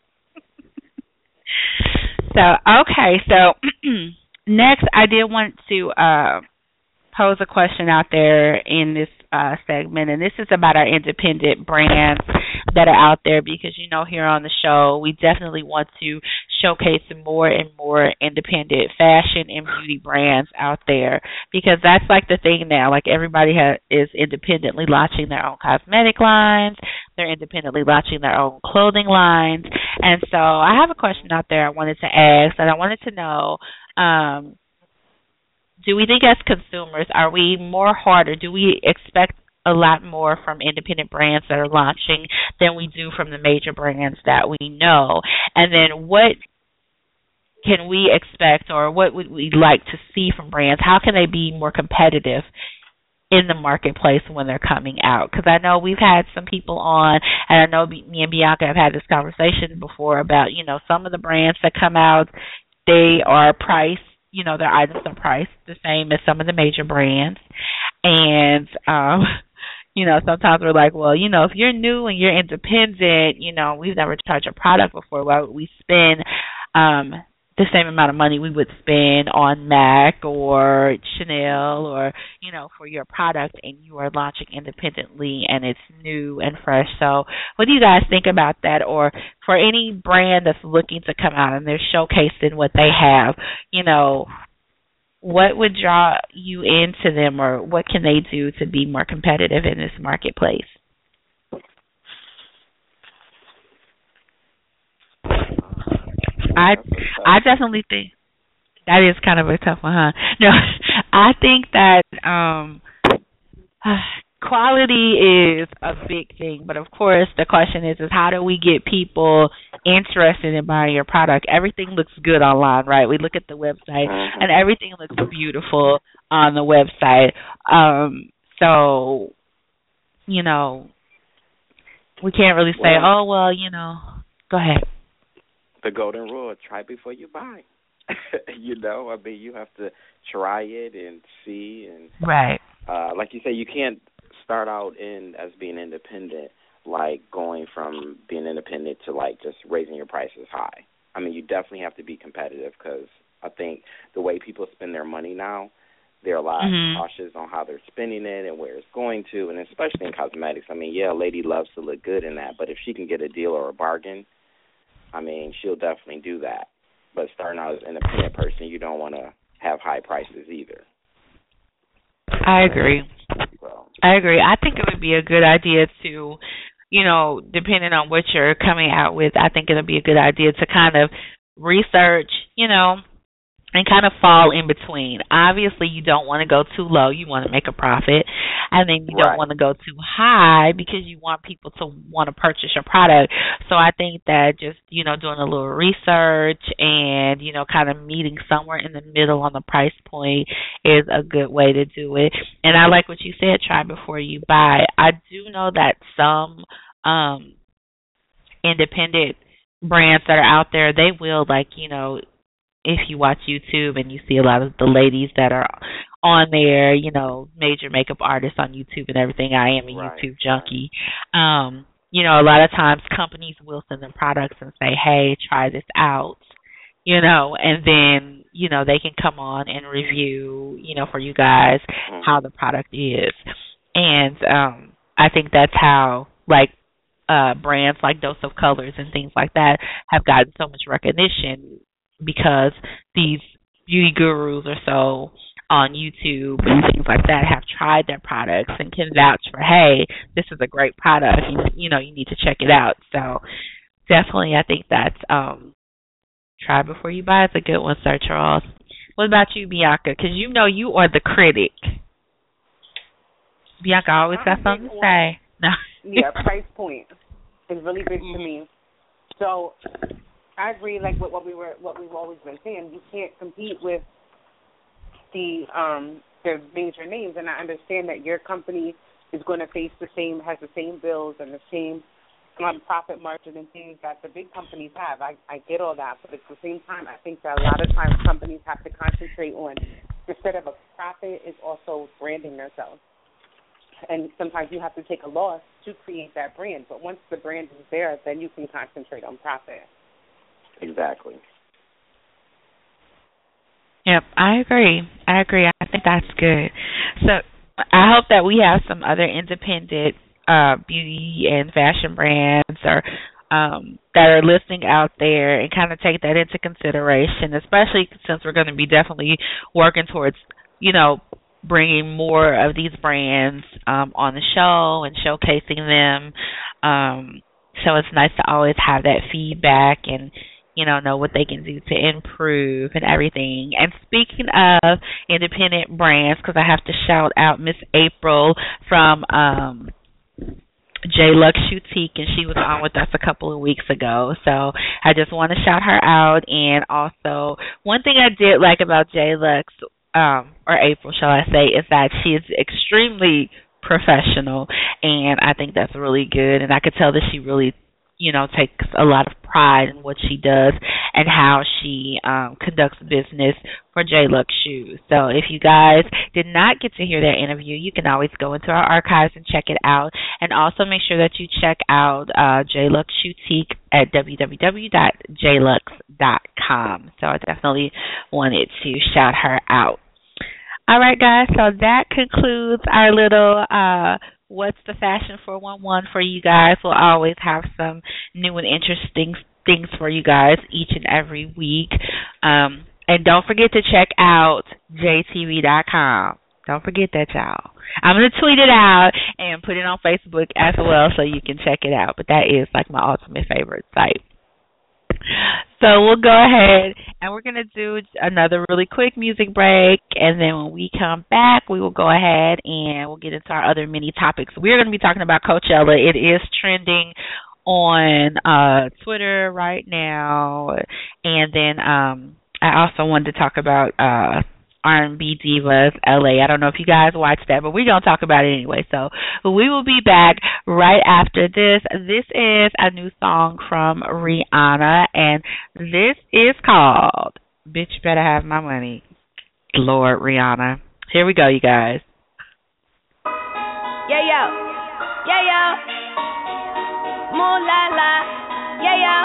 So okay, so next I did want to uh, pose a question out there in this uh, segment, and this is about our independent brands that are out there, because, you know, here on the show, we definitely want to showcase more and more independent fashion and beauty brands out there, because that's like the thing now. Like, everybody ha- is independently launching their own cosmetic lines. They're independently launching their own clothing lines. And so I have a question out there I wanted to ask, and I wanted to know, um, do we think as consumers, are we more harder? Do we expect a lot more from independent brands that are launching than we do from the major brands that we know? And then what can we expect, or what would we like to see from brands? How can they be more competitive in the marketplace when they're coming out? Because I know we've had some people on, and I know me and Bianca have had this conversation before about, you know, some of the brands that come out, they are priced, you know, their items are priced the same as some of the major brands. And, um, you know, sometimes we're like, well, you know, if you're new and you're independent, you know, we've never touched a product before, why would we spend um, the same amount of money we would spend on MAC or Chanel or, you know, for your product, and you are launching independently and it's new and fresh. So what do you guys think about that? Or for any brand that's looking to come out and they're showcasing what they have, you know, what would draw you into them, or what can they do to be more competitive in this marketplace? I I definitely think that is kind of a tough one, huh? No, I think that um, quality is a big thing, but of course the question is, is how do we get people interested in buying your product? Everything looks good online, right? We look at the website and everything looks beautiful on the website. Um, so, you know, we can't really say, oh, well, you know, go ahead. The golden rule, try before you buy. You know, I mean, you have to try it and see. And right. Uh, like you say, you can't start out in as being independent, like going from being independent to, like, just raising your prices high. I mean, you definitely have to be competitive, because I think the way people spend their money now, they're a lot mm-hmm. cautious on how they're spending it and where it's going to, and especially in cosmetics. I mean, yeah, a lady loves to look good in that, but if she can get a deal or a bargain, I mean, she'll definitely do that. But starting out as an independent person, you don't want to have high prices either. I agree. So. I agree. I think it would be a good idea to, you know, depending on what you're coming out with, I think it would be a good idea to kind of research, you know, and kind of fall in between. Obviously, you don't want to go too low. You want to make a profit. And then you right. don't want to go too high, because you want people to want to purchase your product. So I think that just, you know, doing a little research and, you know, kind of meeting somewhere in the middle on the price point is a good way to do it. And I like what you said, try before you buy. I do know that some um, independent brands that are out there, they will, like, you know, if you watch YouTube and you see a lot of the ladies that are on there, you know, major makeup artists on YouTube and everything. I am a right. YouTube junkie. Um, you know, a lot of times companies will send them products and say, hey, try this out, you know, and then, you know, they can come on and review, you know, for you guys how the product is. And um, I think that's how, like, uh, brands like Dose of Colors and things like that have gotten so much recognition, because these beauty gurus or so on YouTube and things like that have tried their products and can vouch for, hey, this is a great product. You, you know, you need to check it out. So definitely, I think that's um, try before you buy is a good one, Sir Charles. What about you, Bianca? Because you know you are the critic. Bianca always got something to say. No. Yeah, price point is really big to me. So I agree, like with what we were, what we've always been saying. You can't compete with the um, the major names, and I understand that your company is going to face the same, has the same bills and the same um, profit margin and things that the big companies have. I, I get all that, but at the same time, I think that a lot of times companies have to concentrate on, instead of a profit, is also branding themselves. And sometimes you have to take a loss to create that brand. But once the brand is there, then you can concentrate on profit. Exactly. Yep, I agree. I agree. I think that's good. So I hope that we have some other independent uh, beauty and fashion brands or um, that are listening out there and kind of take that into consideration, especially since we're going to be definitely working towards, you know, bringing more of these brands um, on the show and showcasing them. Um, so it's nice to always have that feedback and, you know, know what they can do to improve and everything. And speaking of independent brands, because I have to shout out Miss April from um, J Lux Boutique, and she was on with us a couple of weeks ago. So I just want to shout her out. And also, one thing I did like about J Lux, um, or April, shall I say, is that she is extremely professional, and I think that's really good. And I could tell that she really you know, takes a lot of pride in what she does and how she um, conducts business for J Lux Shoes. So if you guys did not get to hear that interview, you can always go into our archives and check it out. And also make sure that you check out uh, J Lux Shoutique at w w w dot j lux dot com. So I definitely wanted to shout her out. All right, guys, so that concludes our little uh, What's the Fashion four one one for you guys. We'll always have some new and interesting things for you guys each and every week. Um, and don't forget to check out j t v dot com. Don't forget that, y'all. I'm going to tweet it out and put it on Facebook as well so you can check it out. But that is like my ultimate favorite site. So we'll go ahead and we're going to do another really quick music break. And then when we come back, we will go ahead and we'll get into our other mini topics. We're going to be talking about Coachella. It is trending on uh, Twitter right now. And then um, I also wanted to talk about uh, R and B Divas L A. I don't know if you guys watched that, but we're going to talk about it anyway. So we will be back right after this. This is a new song from Rihanna, and this is called Bitch Better Have My Money. Lord, Rihanna. Here we go, you guys. Yeah, yo. Yeah, yo. Moo la la. Yeah, yo.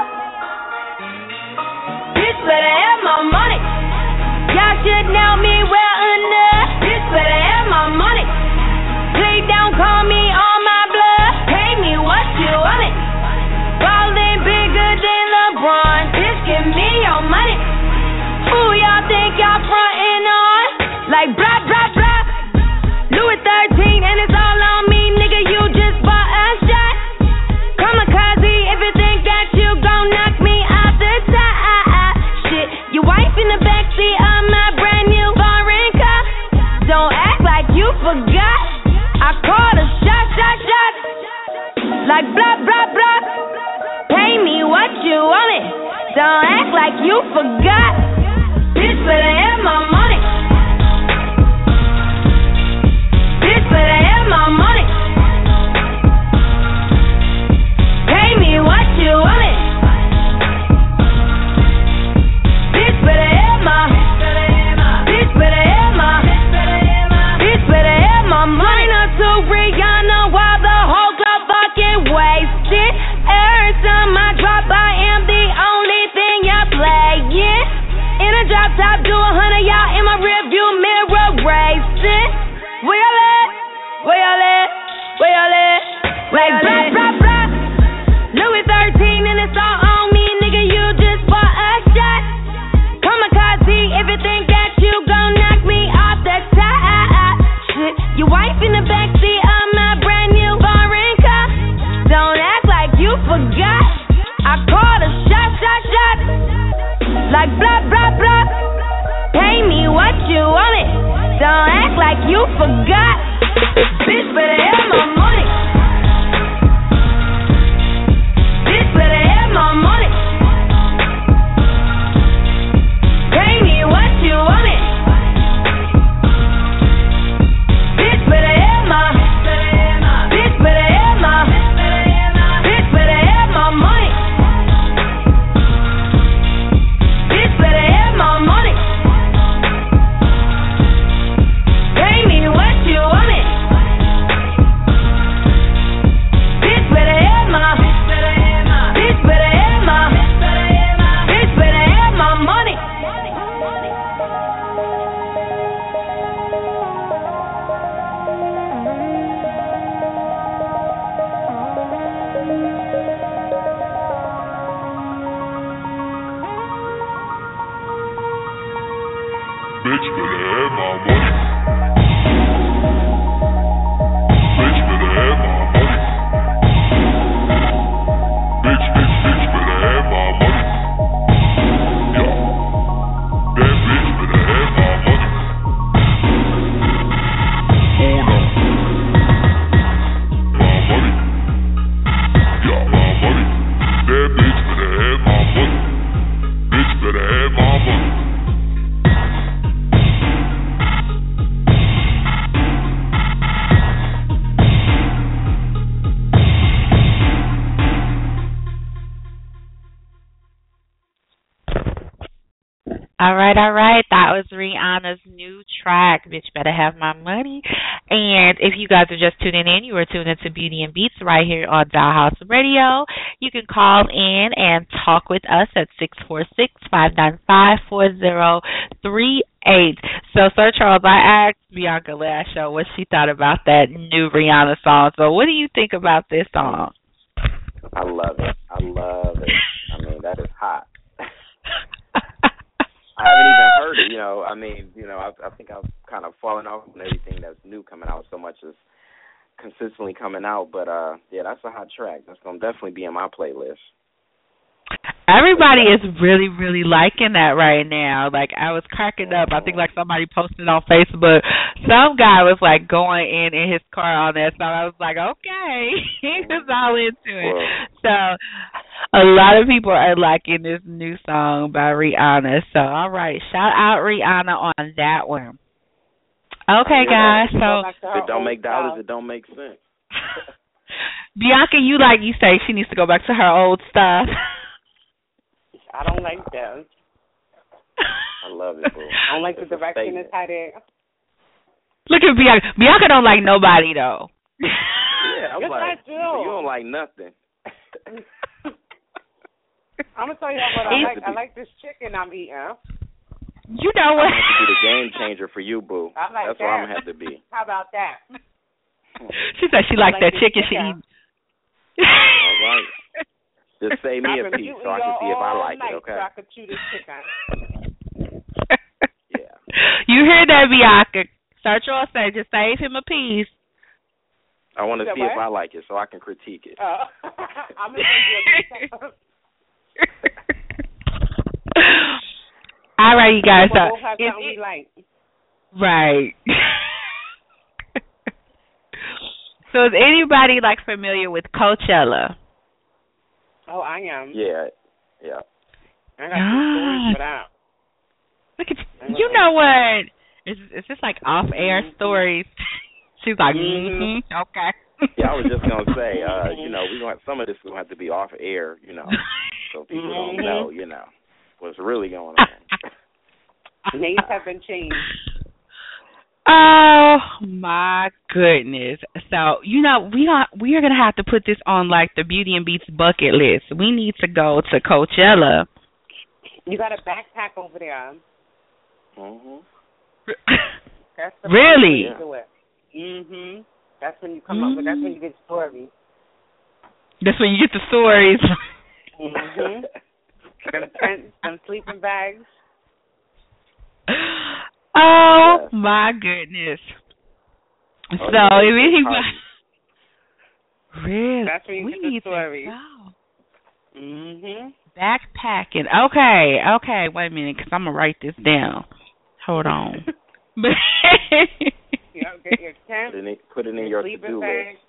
Bitch better have my money. Y'all should know me well enough. Bitch better have my money. Please don't call me on my blood. Pay me what you want it. Ballin' bigger than LeBron. Bitch, give me your money. Who y'all think y'all frontin' on? Like blah, blah, blah. Louis thirteen and it's all on me. Nigga, you just bought a shot. Kamikaze if you think that you gon' knock me out the top. Shit, your wife in the backseat of my brand new foreign car. Don't act like you forgot. I called a shot, shot, shot. Like blah, blah, blah. Pay me what you want it. Don't act like you forgot. Bitch better have my money. Bitch better have my money. Pay me what you want it. Bitch better have my. Bitch better have my. Bitch better have my money. Not to Rihanna while the whole club fucking wasted. Every time I drop, I am the only thing y'all playing. In a drop top, do a hundred, y'all in my rearview mirror racing. Where y'all at? Where y'all at? Where y'all at? Like blah, blah, blah. Louis thirteen and it's all on me, nigga, you just bought a shot. Kamikaze if you think that you gon' knock me off the top. Shit, your wife in the backseat of my brand new foreign car. Don't act like you forgot. I called a shot, shot, shot. Like blah, blah, blah. Pay me what you want it. Don't act like you forgot. Bitch better have my money. Bitch better have my money. Pay me what you want it. Bitch better have my. Bitch better have my. Bitch better have my money. Bitch better have my money. Pay me what you want it. All right, all right. That was Rihanna's new track, Bitch Better Have My Money. And if you guys are just tuning in, you are tuned into Beauty and Beats right here on Dollhouse Radio. You can call in and talk with us at six four six, five nine five, four zero three eight. So, Sir Charles, I asked Bianca last show what she thought about that new Rihanna song. So what do you think about this song? I love it. I love it. I mean, that is hot. I haven't even heard it, you know. I mean, you know, I, I think I've kind of fallen off on everything that's new coming out so much as consistently coming out. But, uh, yeah, that's a hot track. That's going to definitely be in my playlist. Everybody is really, really liking that right now. Like, I was cracking up. I think, like, somebody posted on Facebook. Some guy was, like, going in in his car on that song. I was like, okay. He was all into it. So, a lot of people are liking this new song by Rihanna. So, all right. Shout out Rihanna on that one. Okay, guys. So, if it don't make dollars, it don't make sense. Bianca, you like you say she needs to go back to her old stuff. I don't like that. I love it, bro. I don't like the direction it's headed. Look at Bianca. Bianca don't like nobody, though. Yeah, I'm yes, like, I do. You don't like nothing. I'm going to tell you what I like. I like this chicken I'm eating. You know what? I'm going to have to be the game changer for you, boo. I like That's that. what I'm going to have to be. How about that? She said she liked like that chicken, chicken. she eat. All right. Just save me I've a been piece eating so I can see if I like night it, okay? So I could chew this chicken. Yeah. You hear that, Bianca? Sir Charles said just save him a piece. I want to see what? if I like it so I can critique it. Uh, I'm going to send you a piece. All right, you guys. We'll So, both have if something it, we like. right. So is anybody, like, familiar with Coachella? Oh, I am. Yeah, yeah. I got some stories for that. Look at you. You know what? It's, it's just like off-air Mm-hmm. stories. She's like, Mm-hmm. mm-hmm, okay. Yeah, I was just going to say, uh, you know, we gonna, some of this is going to have to be off-air, you know, so people Mm-hmm. don't know, you know, what's really going on. Names have been changed. Oh my goodness! So you know we are we are gonna have to put this on like the Beauty and Beats bucket list. We need to go to Coachella. You got a backpack over there. Mm-hmm. That's the Really? way to do it. Mhm. That's when you come mm-hmm. up with. That's when you get stories. That's when you get the stories. Mhm. Some tents, some sleeping bags. Oh Yes. my goodness! Oh, So yeah, if it's anybody, really, That's when you we get the need stories. to go. Mhm. Backpacking. Okay, okay. Wait a minute, because I'm gonna write this down. Hold on. You know, get your tent. Put it in, put it in your sleeping to-do bag. list.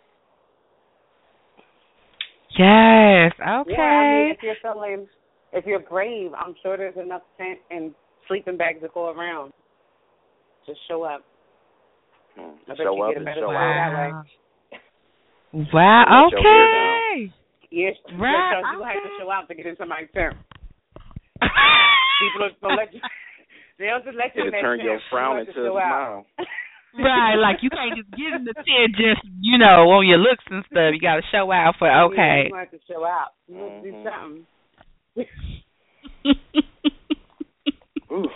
Yes. Okay. Yeah, I mean, if you're feeling, if you're brave, I'm sure there's enough tent and sleeping bags to go around. Just show up. Hmm. I bet Show you up get a and better show story out. that way. Wow. Let your hair Okay. Yes, Right, because you okay. have to show out to get in somebody's tent. People don't let you. They don't just let you in It'll that turn tent. your You frown have to into a show out. smile. Right, like you can't just get in the tent just, you know, on your looks and stuff. You got to show out for, Yeah, okay. you have to show out. You have to do Mhm. something. Ooh.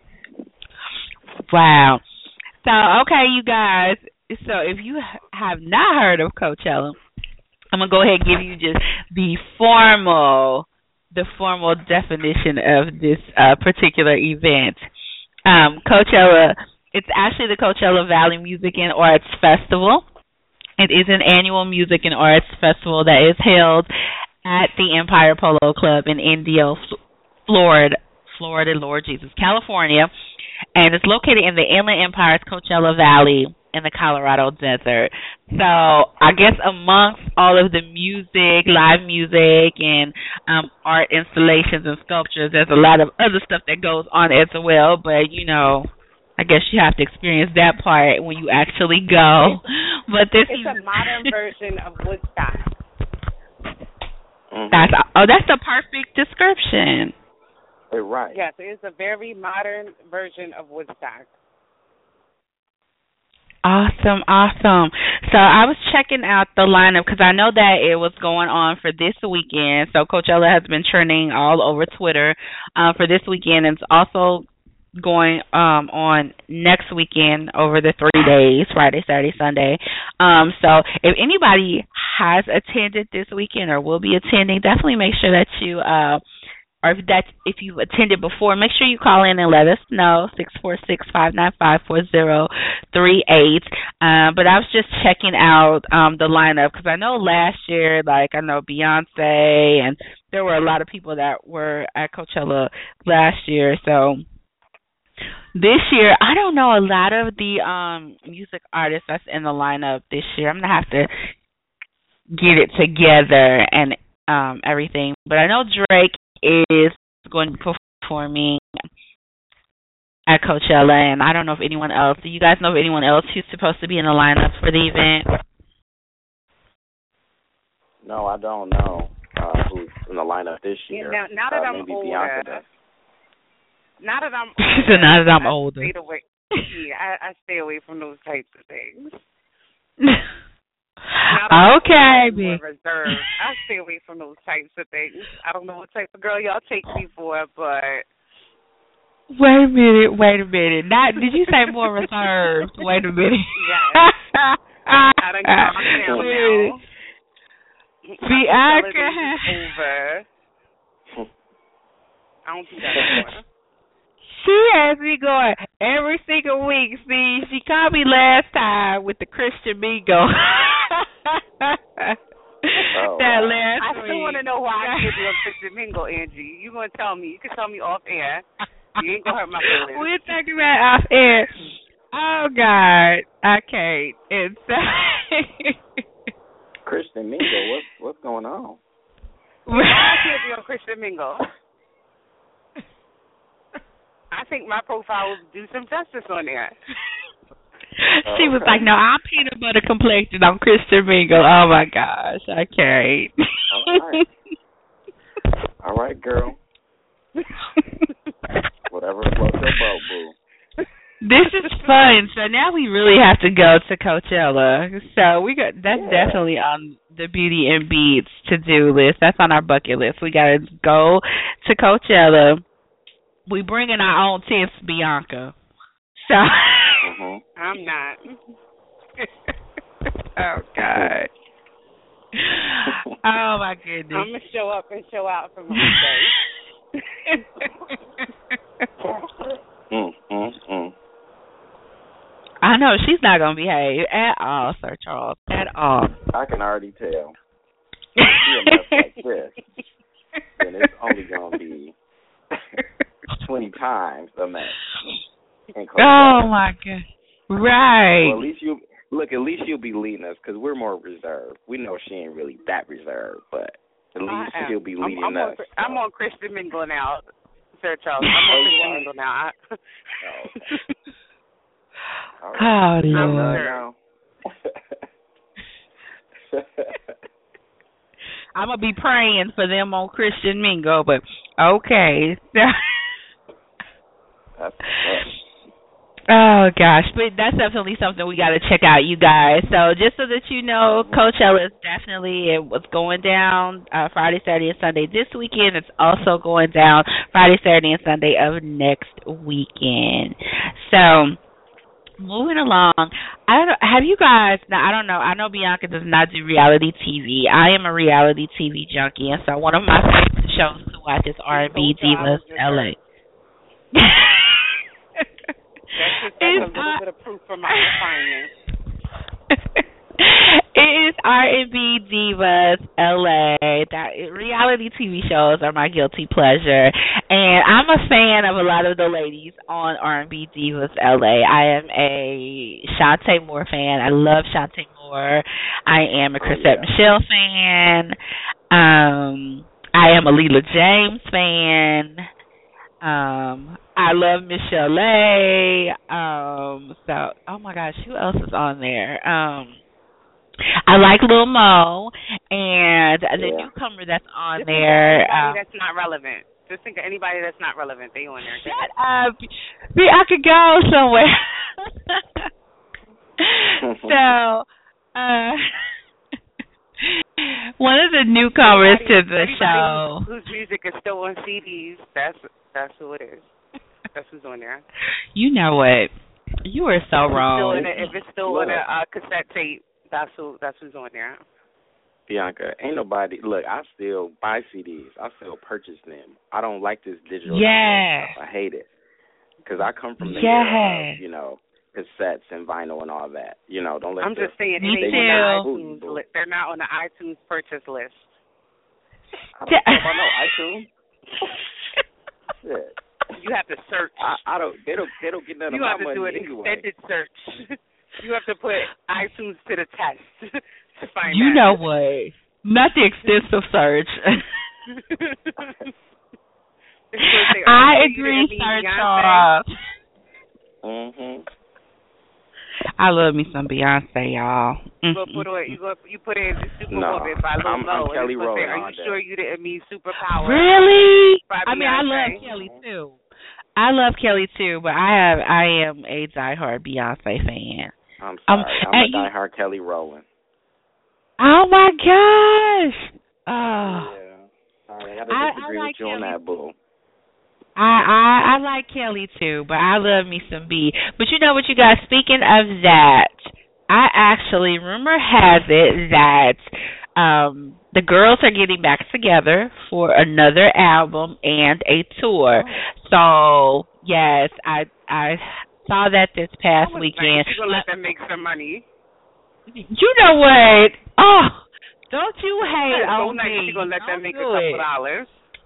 Wow. So, okay, you guys. So, if you have not heard of Coachella, I'm going to go ahead and give you just the formal, the formal definition of this uh, particular event. Um, Coachella, it's actually the Coachella Valley Music and Arts Festival. It is an annual music and arts festival that is held at the Empire Polo Club in Indio, Florida, Florida, Lord Jesus, California. And it's located in the Inland Empire's Coachella Valley in the Colorado Desert. So I guess amongst all of the music, live music, and um, art installations and sculptures, there's a lot of other stuff that goes on as well. But, you know, I guess you have to experience that part when you actually go. But this It's a modern version of Woodstock. Mhm. That's oh, that's the perfect description. Eh, right. Yes, it is a very modern version of Woodstock. Awesome, awesome. So I was checking out the lineup because I know that it was going on for this weekend. So Coachella has been trending all over Twitter uh, for this weekend. It's also going um, on next weekend over the three days, Friday, Saturday, Sunday. Um, so if anybody has attended this weekend or will be attending, definitely make sure that you uh, or if that's if you've attended before, make sure you call in and let us know, six four six, five nine five, four zero three eight. Uh, but I was just checking out um, the lineup because I know last year, like I know Beyonce, and there were a lot of people that were at Coachella last year. So this year, I don't know a lot of the um, music artists that's in the lineup this year. I'm going to have to get it together and um, everything. But I know Drake is going to be performing at Coachella, and I don't know if anyone else. Do you guys know of anyone else who's supposed to be in the lineup for the event? No, I don't know uh, who's in the lineup this year. Yeah, now, now that uh, I'm maybe older, Beyonce does. now that I'm So older, now that I'm I older. stayed away. Yeah, I, I stay away from those types of things. Okay, I'm more reserved. I stay away from those types of things. I don't know what type of girl y'all take me for, but wait a minute, wait a minute. Not did you say more reserved? Wait a minute. yes. I done calmed down now. Bianca over. I don't do that anymore. She has me going every single week. See, she called me last time with the Christian Mingo. Oh, that wow. last I week. still want to know why I give you a Christian Mingle, Angie. You gonna tell me? You can tell me off air. You ain't gonna hurt my feelings. We're talking about off air. Oh God, I can't. It's Christian Mingle, what's what's going on? Yeah, I can't be on Christian Mingle. I think my profile will do some justice on there. She was like, "No, I'm peanut butter complected on Christian Mingle." Oh my gosh, I can't. All right, all right, girl. Whatever floats your boat, boo. This is fun. So now we really have to go to Coachella. So we got that's Yeah. definitely on the Beauty and Beats to do list. That's on our bucket list. We got to go to Coachella. We bring in our own tents, Bianca. So Mm-hmm. I'm not. oh God. Oh my goodness. I'm gonna show up and show out for my day. mm, mm, mm. I know she's not gonna behave at all, Sir Charles. At all. I can already tell. If she a mess like this, then it's only gonna be twenty times the mess. Oh my God! Right. Well, at least you look. At least you'll be leading us because we're more reserved. We know she ain't really that reserved, but at least she'll be leading I'm, I'm us. On, I'm on Christian Mingle now, Sir Charles. I'm on Christian Mingle now. Oh, okay. All right. Oh I'm Lord. sure. I'm gonna be praying for them on Christian Mingle, but okay. That's, Oh gosh, but that's definitely something we got to check out, you guys. So just so that you know, Coachella is definitely it was going down uh, Friday, Saturday, and Sunday this weekend. It's also going down Friday, Saturday, and Sunday of next weekend. So moving along, I don't know, have you guys? Now I don't know. I know Bianca does not do reality T V. I am a reality T V junkie, and so one of my favorite shows to watch is R and B Divas L A. That's, just, that's a little bit of proof for my refinement. It is R and B Divas L A. That reality T V shows are my guilty pleasure, and I'm a fan of a lot of the ladies on R and B Divas L A. I am a Shantae Moore fan. I love Shantae Moore. I am a Chrisette oh, yeah. Michelle fan. Um, I am a Leela James fan. Um, I love Michelle A. Um, so, oh my gosh, who else is on there? Um, I like Lil Mo, and the yeah. newcomer that's on This there. is Um, that's not relevant. Just think of anybody that's not relevant. They on there. Shut up. B, I could go somewhere. So, uh, one of the newcomers to the show, whose music is still on C Ds, that's that's who it is. That's who's on there. You know what? You are so if wrong. It's a, if it's still on a uh, cassette tape, that's who that's who's on there. Bianca, ain't nobody. Look, I still buy C Ds. I still purchase them. I don't like this digital yeah. stuff. I hate it because I come from the yeah. era of, you know, cassettes and vinyl and all that. You know, don't let. I'm the, just saying, Me they too. on the iTunes li- they're not on the iTunes purchase list. I don't know about no iTunes. Shit. You have to search. I, I don't. They don't. They don't get none you of my have to money do an anyway. extended search. You have to put iTunes to the test to find. You that. know what? Not the extensive search. I agree, search off. Mhm. I love me some Beyonce, y'all. You go put it, you go, you put in Superwoman no, by Lil I'm, Mo. I'm Kelly Rowland. Are you sure you didn't mean Superpower? Really? By I mean, I Beyonce? love Kelly too. I love Kelly too, but I have I am a diehard Beyonce fan. I'm sorry. Um, I'm a you, diehard Kelly Rowland. Oh my gosh! Oh. Yeah. Sorry, I gotta I, disagree I like with you on Kelly. that, boo. I, I I like Kelly too, but I love me some B. But you know what, you guys? Speaking of that, I actually rumor has it that um the girls are getting back together for another album and a tour. So yes, I I saw that this past weekend. She's gonna let them make some money. You know what? Oh, don't you hate so on nice me? She's gonna let Don't them make a do couple it. dollars.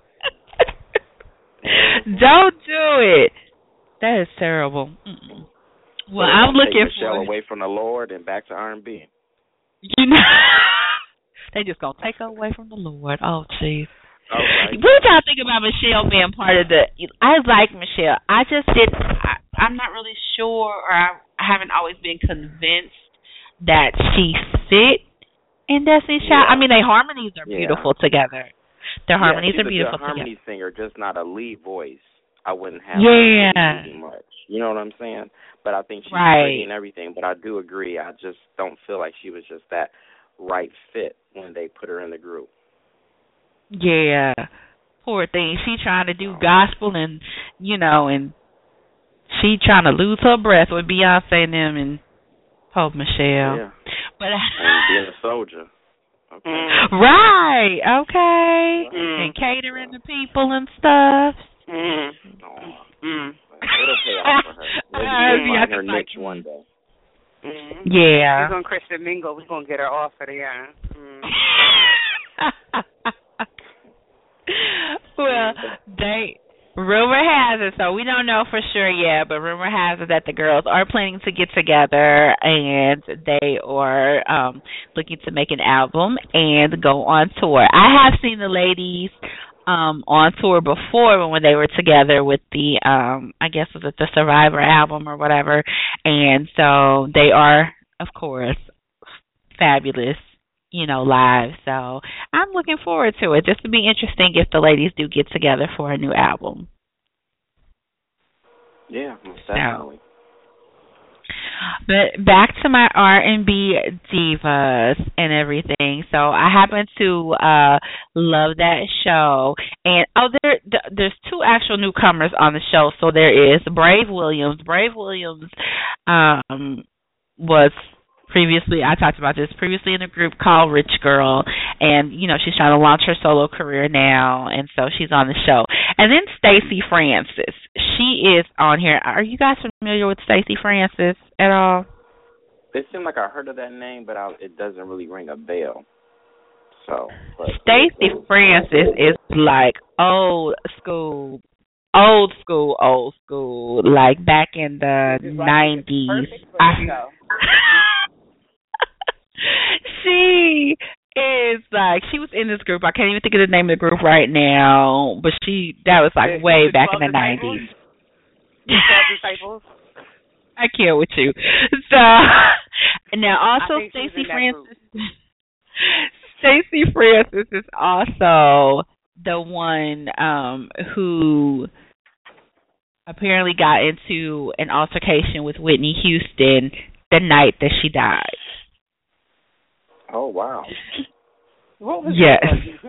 Don't do it. That is terrible. Mm-mm. Well, so I'm looking take Michelle for away from the Lord and back to R and B. You know, they just gonna take her away from the Lord. Oh, jeez. Okay. What did y'all think about Michelle being part of the? I like Michelle. I just did. I, I'm not really sure, or I, I haven't always been convinced that she fit in Destiny's Child. Yeah. I mean, their harmonies are Yeah. beautiful together. Their harmonies yeah, she's are beautiful a good harmony together. singer, just not a lead voice. I wouldn't have Yeah. her really much. You know what I'm saying? But I think she's Right. pretty and everything. But I do agree. I just don't feel like she was just that right fit when they put her in the group. Yeah. Poor thing. She trying to do gospel and, you know, and she trying to lose her breath with Beyonce and them and oh, Michelle. Yeah. But and being a soldier. Okay. Mm. Right. Okay. Mm. And catering to people and stuff. Mm. Oh, Mm. it'll pay off for her. Maybe Uh, she'll yeah, find her like- niche one day. Mm. Yeah. She's on Christian Mingle. We're gonna get her off of there. Mm. Well, they rumor has it, so we don't know for sure yet, but rumor has it that the girls are planning to get together and they are um looking to make an album and go on tour. I have seen the ladies um on tour before when they were together with the um I guess was it the Survivor album or whatever, and so they are of course fabulous, you know, live. So I'm looking forward to it. Just to be interesting if the ladies do get together for a new album. Yeah, most definitely. But back to my R and B divas and everything. So I happen to uh love that show. And oh, there there's two actual newcomers on the show. So there is Brave Williams. Brave Williams um was previously, I talked about this previously in a group called Rich Girl, and you know she's trying to launch her solo career now, and so she's on the show. And then Stacey Francis, she is on here. Are you guys familiar with Stacey Francis at all? It seemed like I heard of that name, but I, it doesn't really ring a bell. So, but Stacey Francis is like old school, old school, old school, like back in the nineties. She is like, she was in this group. I can't even think of the name of the group right now, but she, that was like way back in the nineties. Disciples? I can't with you. So now also Stacey Francis. Stacey Francis is also the one um, who apparently got into an altercation with Whitney Houston the night that she died. Oh wow. What was Yes. that?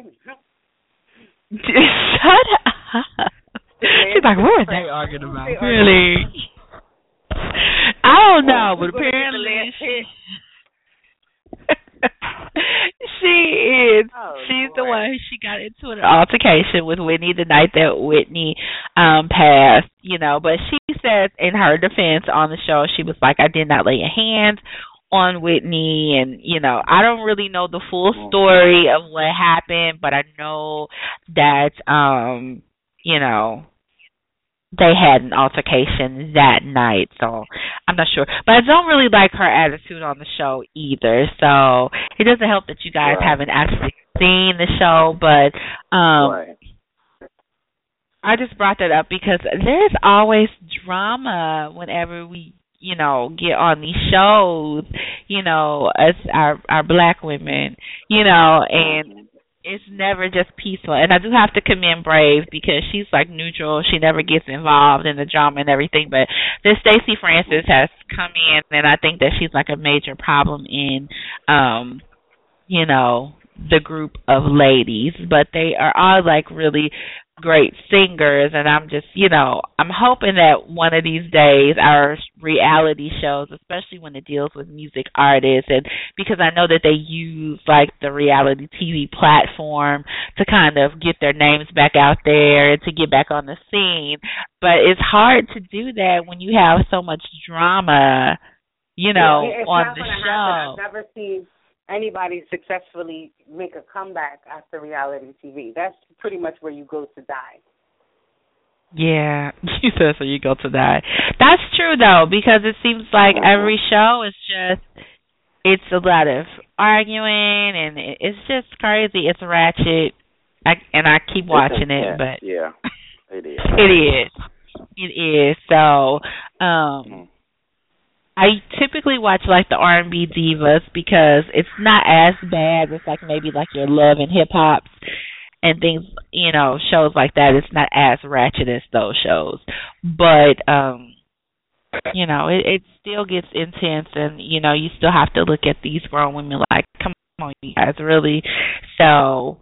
Shut up. She's like, what was they arguing about? Really? I don't know, but apparently she, she is. Oh, she's boy. the one who she got into an altercation with Whitney the night that Whitney um passed, you know, but she said in her defense on the show, she was like, I did not lay a hand on Whitney, and you know, I don't really know the full story of what happened, but I know that um, you know, they had an altercation that night, so I'm not sure. But I don't really like her attitude on the show either, so it doesn't help that you guys Right. haven't actually seen the show, but um Right. I just brought that up because there's always drama whenever we, you know, get on these shows, you know, as our our black women, you know, and it's never just peaceful. And I do have to commend Brave because she's like neutral. She never gets involved in the drama and everything. But this Stacey Francis has come in, and I think that she's like a major problem in, um, you know, the group of ladies. But they are all like really great singers, and I'm just, you know, I'm hoping that one of these days our reality shows, especially when it deals with music artists, and because I know that they use like the reality T V platform to kind of get their names back out there and to get back on the scene, but it's hard to do that when you have so much drama, you know, Yeah, it's on not the gonna show. happen. I've never seen anybody successfully make a comeback after reality T V. That's pretty much where you go to die. Yeah, you said so you go to die. That's true though, because it seems like every show is just, it's a lot of arguing, and it- it's just crazy. It's ratchet, I, and I keep watching it, intense, but yeah, it is. it is, it is. So, um, I typically watch like the R and B divas because it's not as bad as like maybe like your love and hip hops and things, you know, shows like that. It's not as ratchet as those shows, but um, you know, it, it still gets intense, and you know, you still have to look at these grown women like, come on, you guys, really. So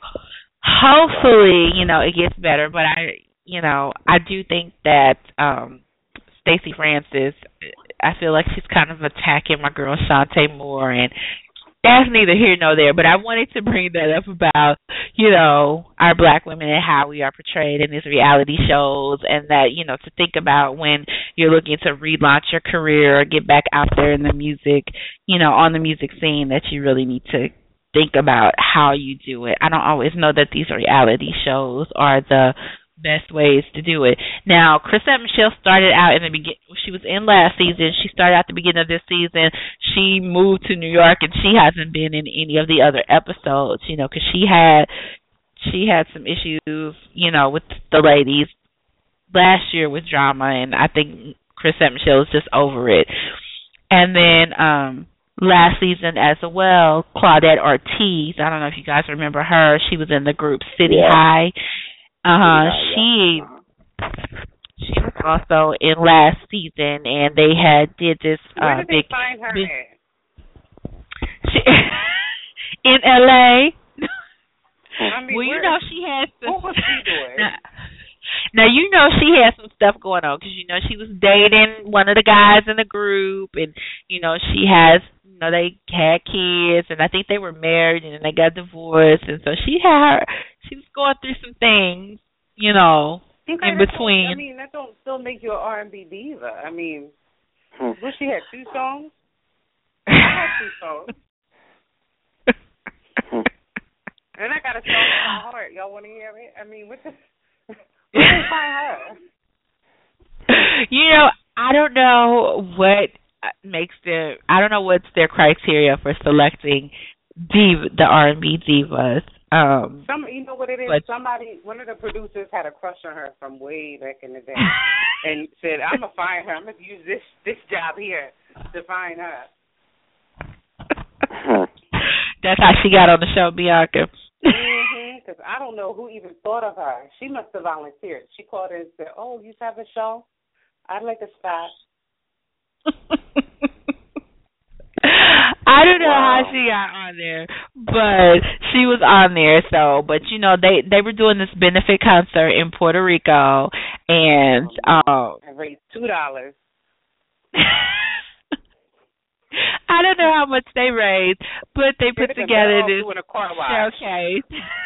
hopefully, you know, it gets better. But I, you know, I do think that um, Stacey Francis, I feel like she's kind of attacking my girl Shantae Moore, and that's neither here nor there. But I wanted to bring that up about, you know, our black women and how we are portrayed in these reality shows, and that, you know, to think about when you're looking to relaunch your career or get back out there in the music, you know, on the music scene, that you really need to think about how you do it. I don't always know that these reality shows are the best ways to do it. Now, Chrisette Michele started out in the begin. She was in last season. She started out the beginning of this season. She moved to New York, and she hasn't been in any of the other episodes. You know, because she had she had some issues, you know, with the ladies last year with drama, and I think Chrisette Michele is just over it. And then um last season as well, Claudette Ortiz. I don't know if you guys remember her. She was in the group City Yeah. High. Uh huh. Yeah, She uh-huh. she was also in last season, and they had did this Where uh did they big. find her big at? she, in L A. I mean, Well, you where- know she has some. what was she doing? Now, now you know she had some stuff going on, because you know she was dating one of the guys in the group, and you know she has, you know, they had kids, and I think they were married, and then they got divorced, and so she had her, she was going through some things, you know, Okay, in that don't- between. I mean, that don't still make you an R and B diva. I mean, Hmm. what, she had two songs? I had two songs. And I got a song in my heart. Y'all want to hear it? I mean, what the... Where did they find her? You know, I don't know what makes their, I don't know what's their criteria for selecting diva, the R and B divas. Um, Some, you know what it is? But- Somebody, one of the producers had a crush on her from way back in the day, and said, "I'm gonna find her. I'm gonna use this this job here to find her." That's how she got on the show, Bianca. Mhm. because I don't know who even thought of her. She must have volunteered. She called in and said, "Oh, you have a show? I'd like a spot." I don't know Wow. how she got on there, but she was on there. So, but you know, they they were doing this benefit concert in Puerto Rico, and um, I raised two dollars. I don't know how much they raised, but they put together this doing a car wash. showcase.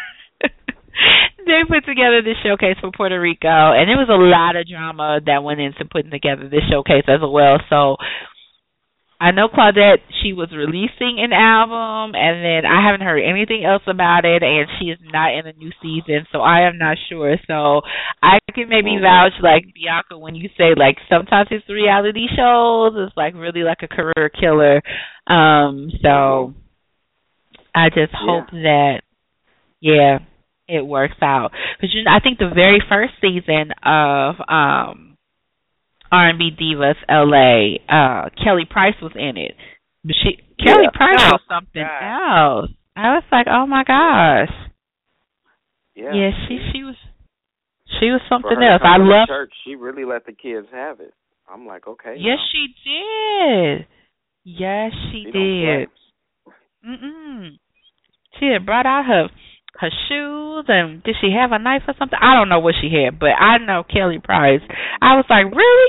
They put together this showcase for Puerto Rico, and there was a lot of drama that went into putting together this showcase as well. So I know Claudette, she was releasing an album, and then I haven't heard anything else about it, and she is not in a new season, so I am not sure. So I can maybe vouch, like, Bianca, when you say, like, sometimes it's reality shows, it's, like, really like a career killer. Um, so I just hope Yeah. that, yeah, it works out. Because you know, I think the very first season of um, R and B Divas L A, uh, Kelly Price was in it. But she Kelly Yeah. Price Oh, was something God. else. I was like, oh my gosh. Yeah. Yeah, she she was she was For something her to else. come I to the love. church. She really let the kids have it. I'm like, okay. Yes, now. she did. Yes, she, She don't did. play. Mm-mm. She had brought out her her shoes, and did she have a knife or something? I don't know what she had, but I know Kelly Price. I was like, really,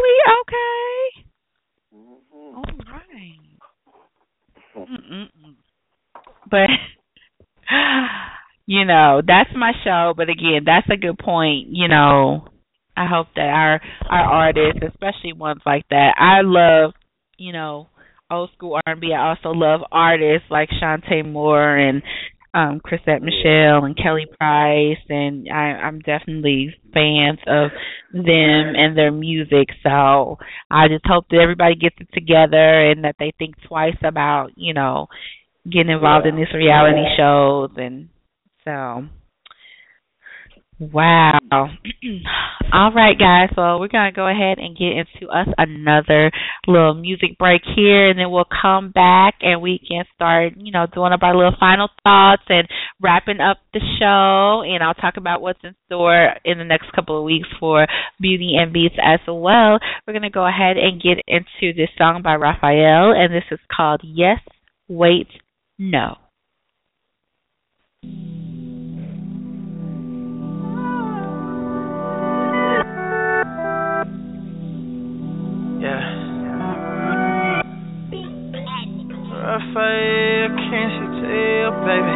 Kelly? Okay. Mhm. All right. Mm-mm. But, you know, that's my show. But, again, that's a good point. You know, I hope that our, our artists, especially ones like that, I love, you know, old school R and B. I also love artists like Shantae Moore and um, Chrisette Michelle and Kelly Price, and I, I'm definitely fans of them and their music. So I just hope that everybody gets it together and that they think twice about, you know, getting involved Yeah. in these reality shows. And so, wow. All right, guys. Well, we're going to go ahead and get into us another little music break here, and then we'll come back and we can start, you know, doing up our little final thoughts and wrapping up the show. And I'll talk about what's in store in the next couple of weeks for Beauty and Beats as well. We're going to go ahead and get into this song by Raphael, and this is called Yes, Wait, No. Yeah. Raphael, can't you tell, baby?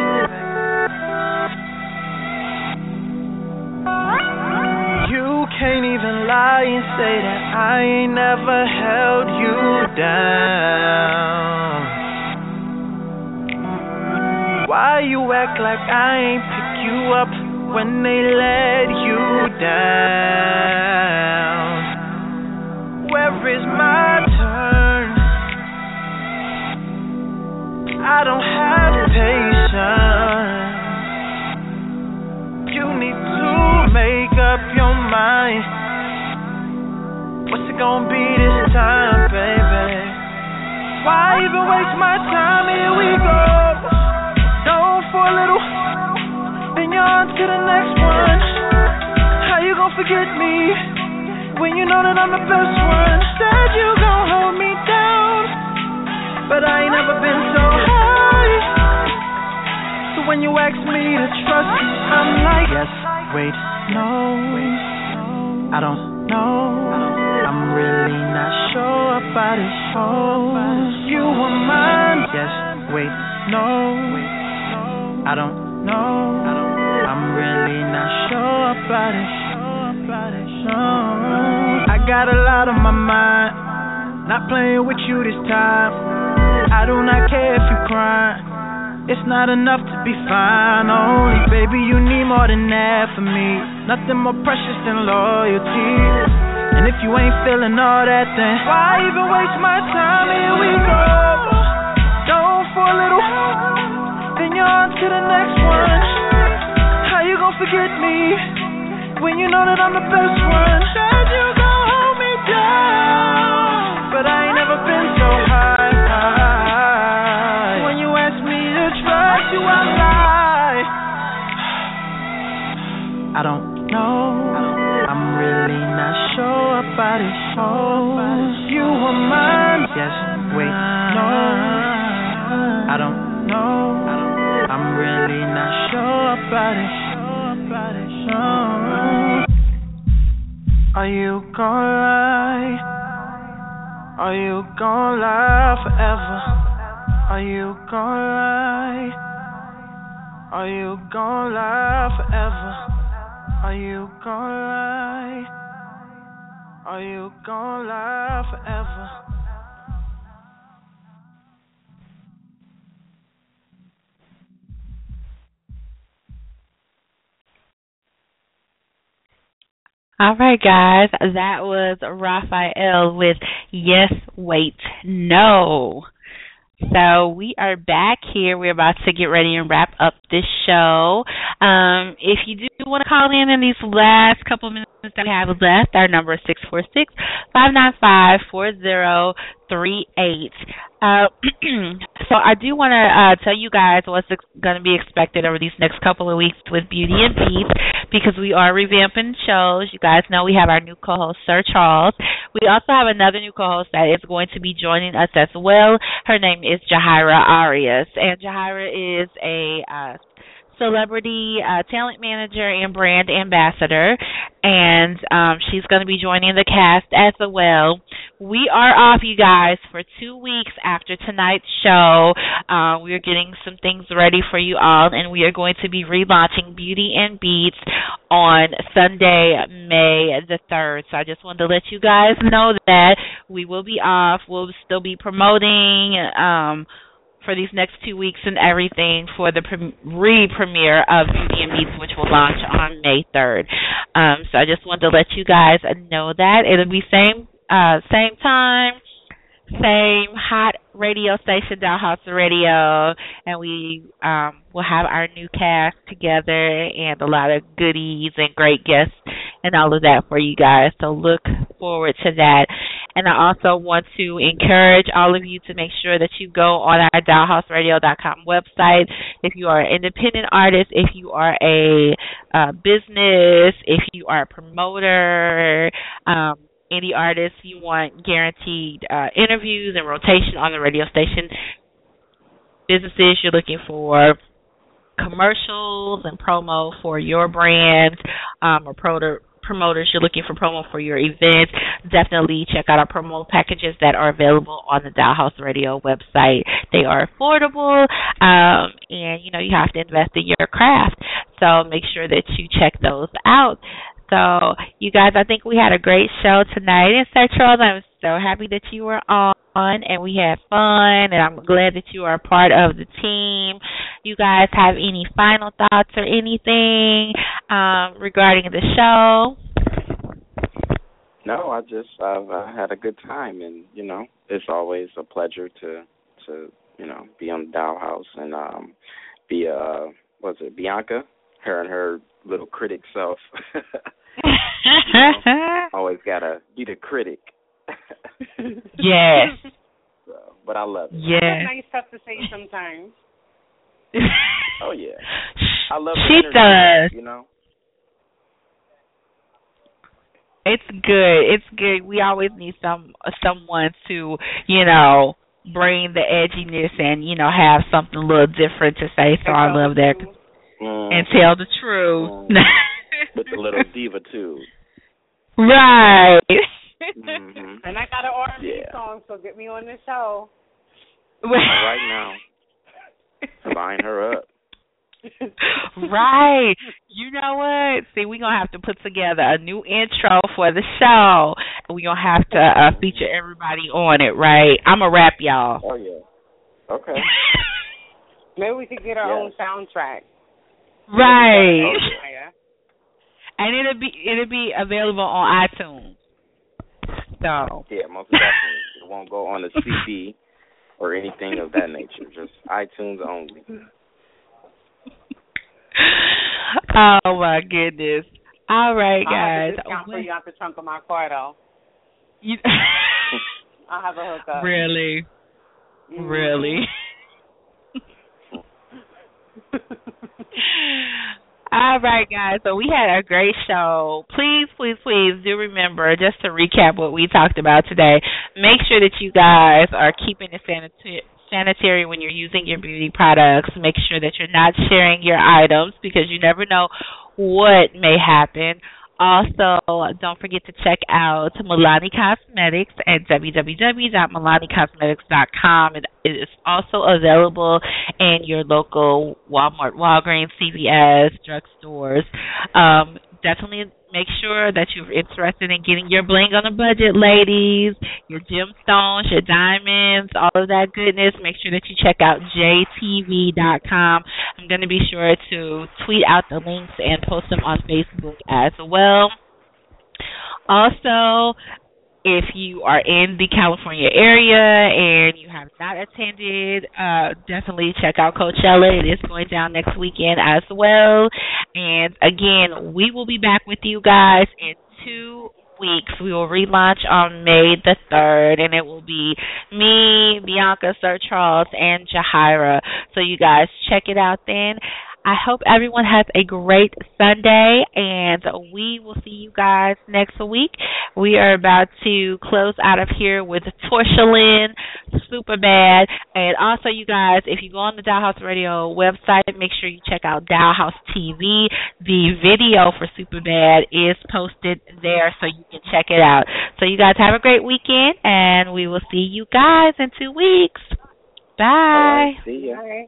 You can't even lie and say that I ain't never held you down. Why you act like I ain't pick you up when they let you down? Where is my turn? I don't have patience. You need to make up your mind. What's it gonna be this time, baby? Why even waste my time? Here we go. Known for a little, then you're on to the next one. How you gonna forget me when you know that I'm the best one? Said you gon' hold me down, but I ain't never been so high. So when you ask me to trust, I'm like, yes, wait, no, I don't know. I'm really not sure about it. Oh, you were mine. Yes, wait, no, I don't know. I'm really not sure about it. No, I got a lot on my mind. Not playing with you this time. I do not care if you cry. It's not enough to be fine. Only, baby, you need more than that for me. Nothing more precious than loyalty. And if you ain't feeling all that, then why even waste my time? Here we go. Going for a little, then you're on to the next one. How you gonna forget me when you know that I'm the best one? Said you gon' hold me down, but I ain't never been so high. When you ask me to trust you, I lie. Are you gonna lie? Are you gonna lie forever? Are you gonna lie? Are you gonna lie forever? Are you gonna lie? Are you gonna lie forever? All right, guys, that was Raphael with Yes, Wait, No. So we are back here. We're about to get ready and wrap up this show. Um, if you do want to call in in these last couple of minutes that we have left, our number is six four six, five nine five, four zero three eight. Uh, so I do want to uh, tell you guys what's ex- going to be expected over these next couple of weeks with Beauty and Beats, because we are revamping shows. You guys know we have our new co-host, Sir Charles. We also have another new co-host that is going to be joining us as well. Her name is Jahira Arias, and Jahira is a uh, celebrity uh, talent manager and brand ambassador, and um, she's going to be joining the cast as well. We are off, you guys, for two weeks after tonight's show. Uh, we are getting some things ready for you all, and we are going to be relaunching Beauty and Beats on Sunday, May the third. So I just wanted to let you guys know that we will be off. We'll still be promoting um, for these next two weeks and everything for the pre- re-premiere of Beauty and Beats, which will launch on May third. Um, so I just wanted to let you guys know that. It'll be same uh, same time, same hot radio station, Dollhouse Radio, and we um, will have our new cast together and a lot of goodies and great guests and all of that for you guys. So look forward to that. And I also want to encourage all of you to make sure that you go on our dollhouse radio dot com website. If you are an independent artist, if you are a uh, business, if you are a promoter, um, any artist you want guaranteed uh, interviews and rotation on the radio station, businesses you're looking for commercials and promo for your brand, um, or pro- promoters you're looking for promo for your events, definitely check out our promo packages that are available on the Dollhouse Radio website. They are affordable, um, and you know you have to invest in your craft, so make sure that you check those out. So, you guys, I think we had a great show tonight. And, Sir Charles, I'm so happy that you were on, and we had fun, and I'm glad that you are a part of the team. You guys have any final thoughts or anything um, regarding the show? No, I just I've uh, had a good time, and, you know, it's always a pleasure to, to you know, be on the Dollhouse and um, be, uh, what was it, Bianca? Her and her little critic self. You know, always gotta be the critic. Yes. So, but I love it. Yeah. Nice stuff to say sometimes. Oh yeah. I love she the does. You know. It's good. It's good. We always need some someone to, you know, bring the edginess and, you know, have something a little different to say. So I love that. Mm. And tell the truth. Mm. With the little diva too. Right. Mm-hmm. And I got an R and B yeah. song, so get me on the show. Right now. Line her up. Right. You know what? See, we're going to have to put together a new intro for the show. We're going to have to uh, feature everybody on it, right? I'm going to rap y'all. Oh, yeah. Okay. Maybe we could get our yes. own soundtrack. Right. Oh, yeah. And it'll be it'll be available on iTunes. So yeah, most definitely. It won't go on a C D or anything of that nature. Just iTunes only. Oh my goodness! All right, guys. I'll have a discount for you out the trunk of my car, though. You I'll have a hookup. Really? Mm-hmm. Really? All right, guys. So we had a great show. Please, please, please do remember, just to recap what we talked about today, make sure that you guys are keeping it sanitary. sanitary when you're using your beauty products. Make sure that you're not sharing your items because you never know what may happen. Also, don't forget to check out Milani Cosmetics at w w w dot milani cosmetics dot com. It is also available in your local Walmart, Walgreens, C V S, drugstores. Um, definitely make sure that you're interested in getting your bling on a budget, ladies, your gemstones, your diamonds, all of that goodness. Make sure that you check out j t v dot com. I'm going to be sure to tweet out the links and post them on Facebook as well. Also, if you are in the California area and you have not attended, uh, definitely check out Coachella. It is going down next weekend as well. And again, we will be back with you guys in two weeks. We will relaunch on May the third, and it will be me, Bianca, Sir Charles, and Jahira. So you guys check it out then. I hope everyone has a great Sunday, and we will see you guys next week. We are about to close out of here with Torchelin, Superbad. And also, you guys, if you go on the Dollhouse Radio website, make sure you check out Dollhouse T V. The video for Superbad is posted there, so you can check it out. So you guys have a great weekend, and we will see you guys in two weeks. Bye. All right, see ya. Bye.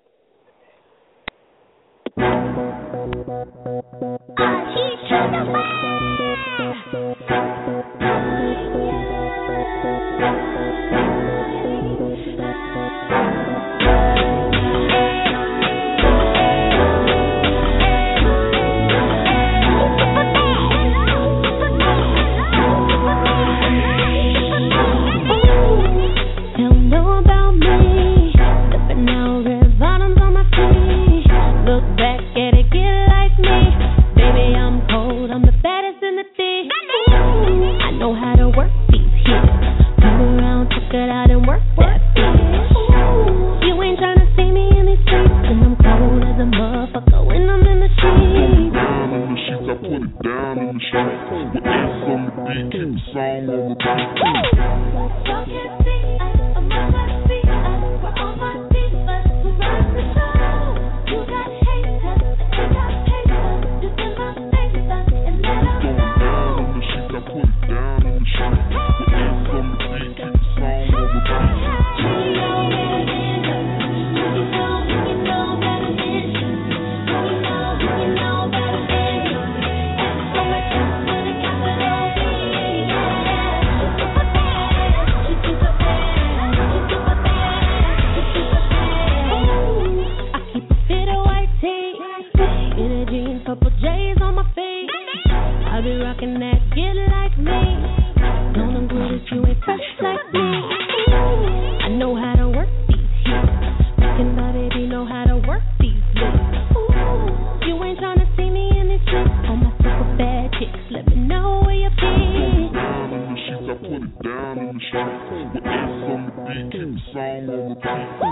Don't know about me, stepping out red bottoms on my feet. Look back at it, get like me. Baby, I'm cold, I'm the baddest in the city. I know how to work these hips. Turn around, tuck it out and work that bitch. You ain't tryna see me in these streets, and I'm cold as a motherfucker when I'm in the sheets. Down in the sheets, I put it down in the streets. With ace on the beat, keep the song on repeat. Y'all can't see us, I'm on my feet up. We're all my divas who run the show. You got haters, I got haters. Just in my face up and let them know. Down in the sheets, I put it down in the streets. With ace on the beat, keep the song on repeat. You know better than us. You know, you know better than us. You know, you know better than us. And so much love with a capital B. She's super bad. She's super bad. She's super bad. I keep a fit of white tee, skinny jeans, purple J's on my feet. I be rocking that, get like me. Don't agree if you ain't touched like me. I know how to work these hips. Rockin' my baby know how to work these lips. You ain't tryna see me in these streets. All my super bad chicks, let me know where you be. Down in the sheets, I put it down in the streets. With ace on the beat, keep the song on repeat.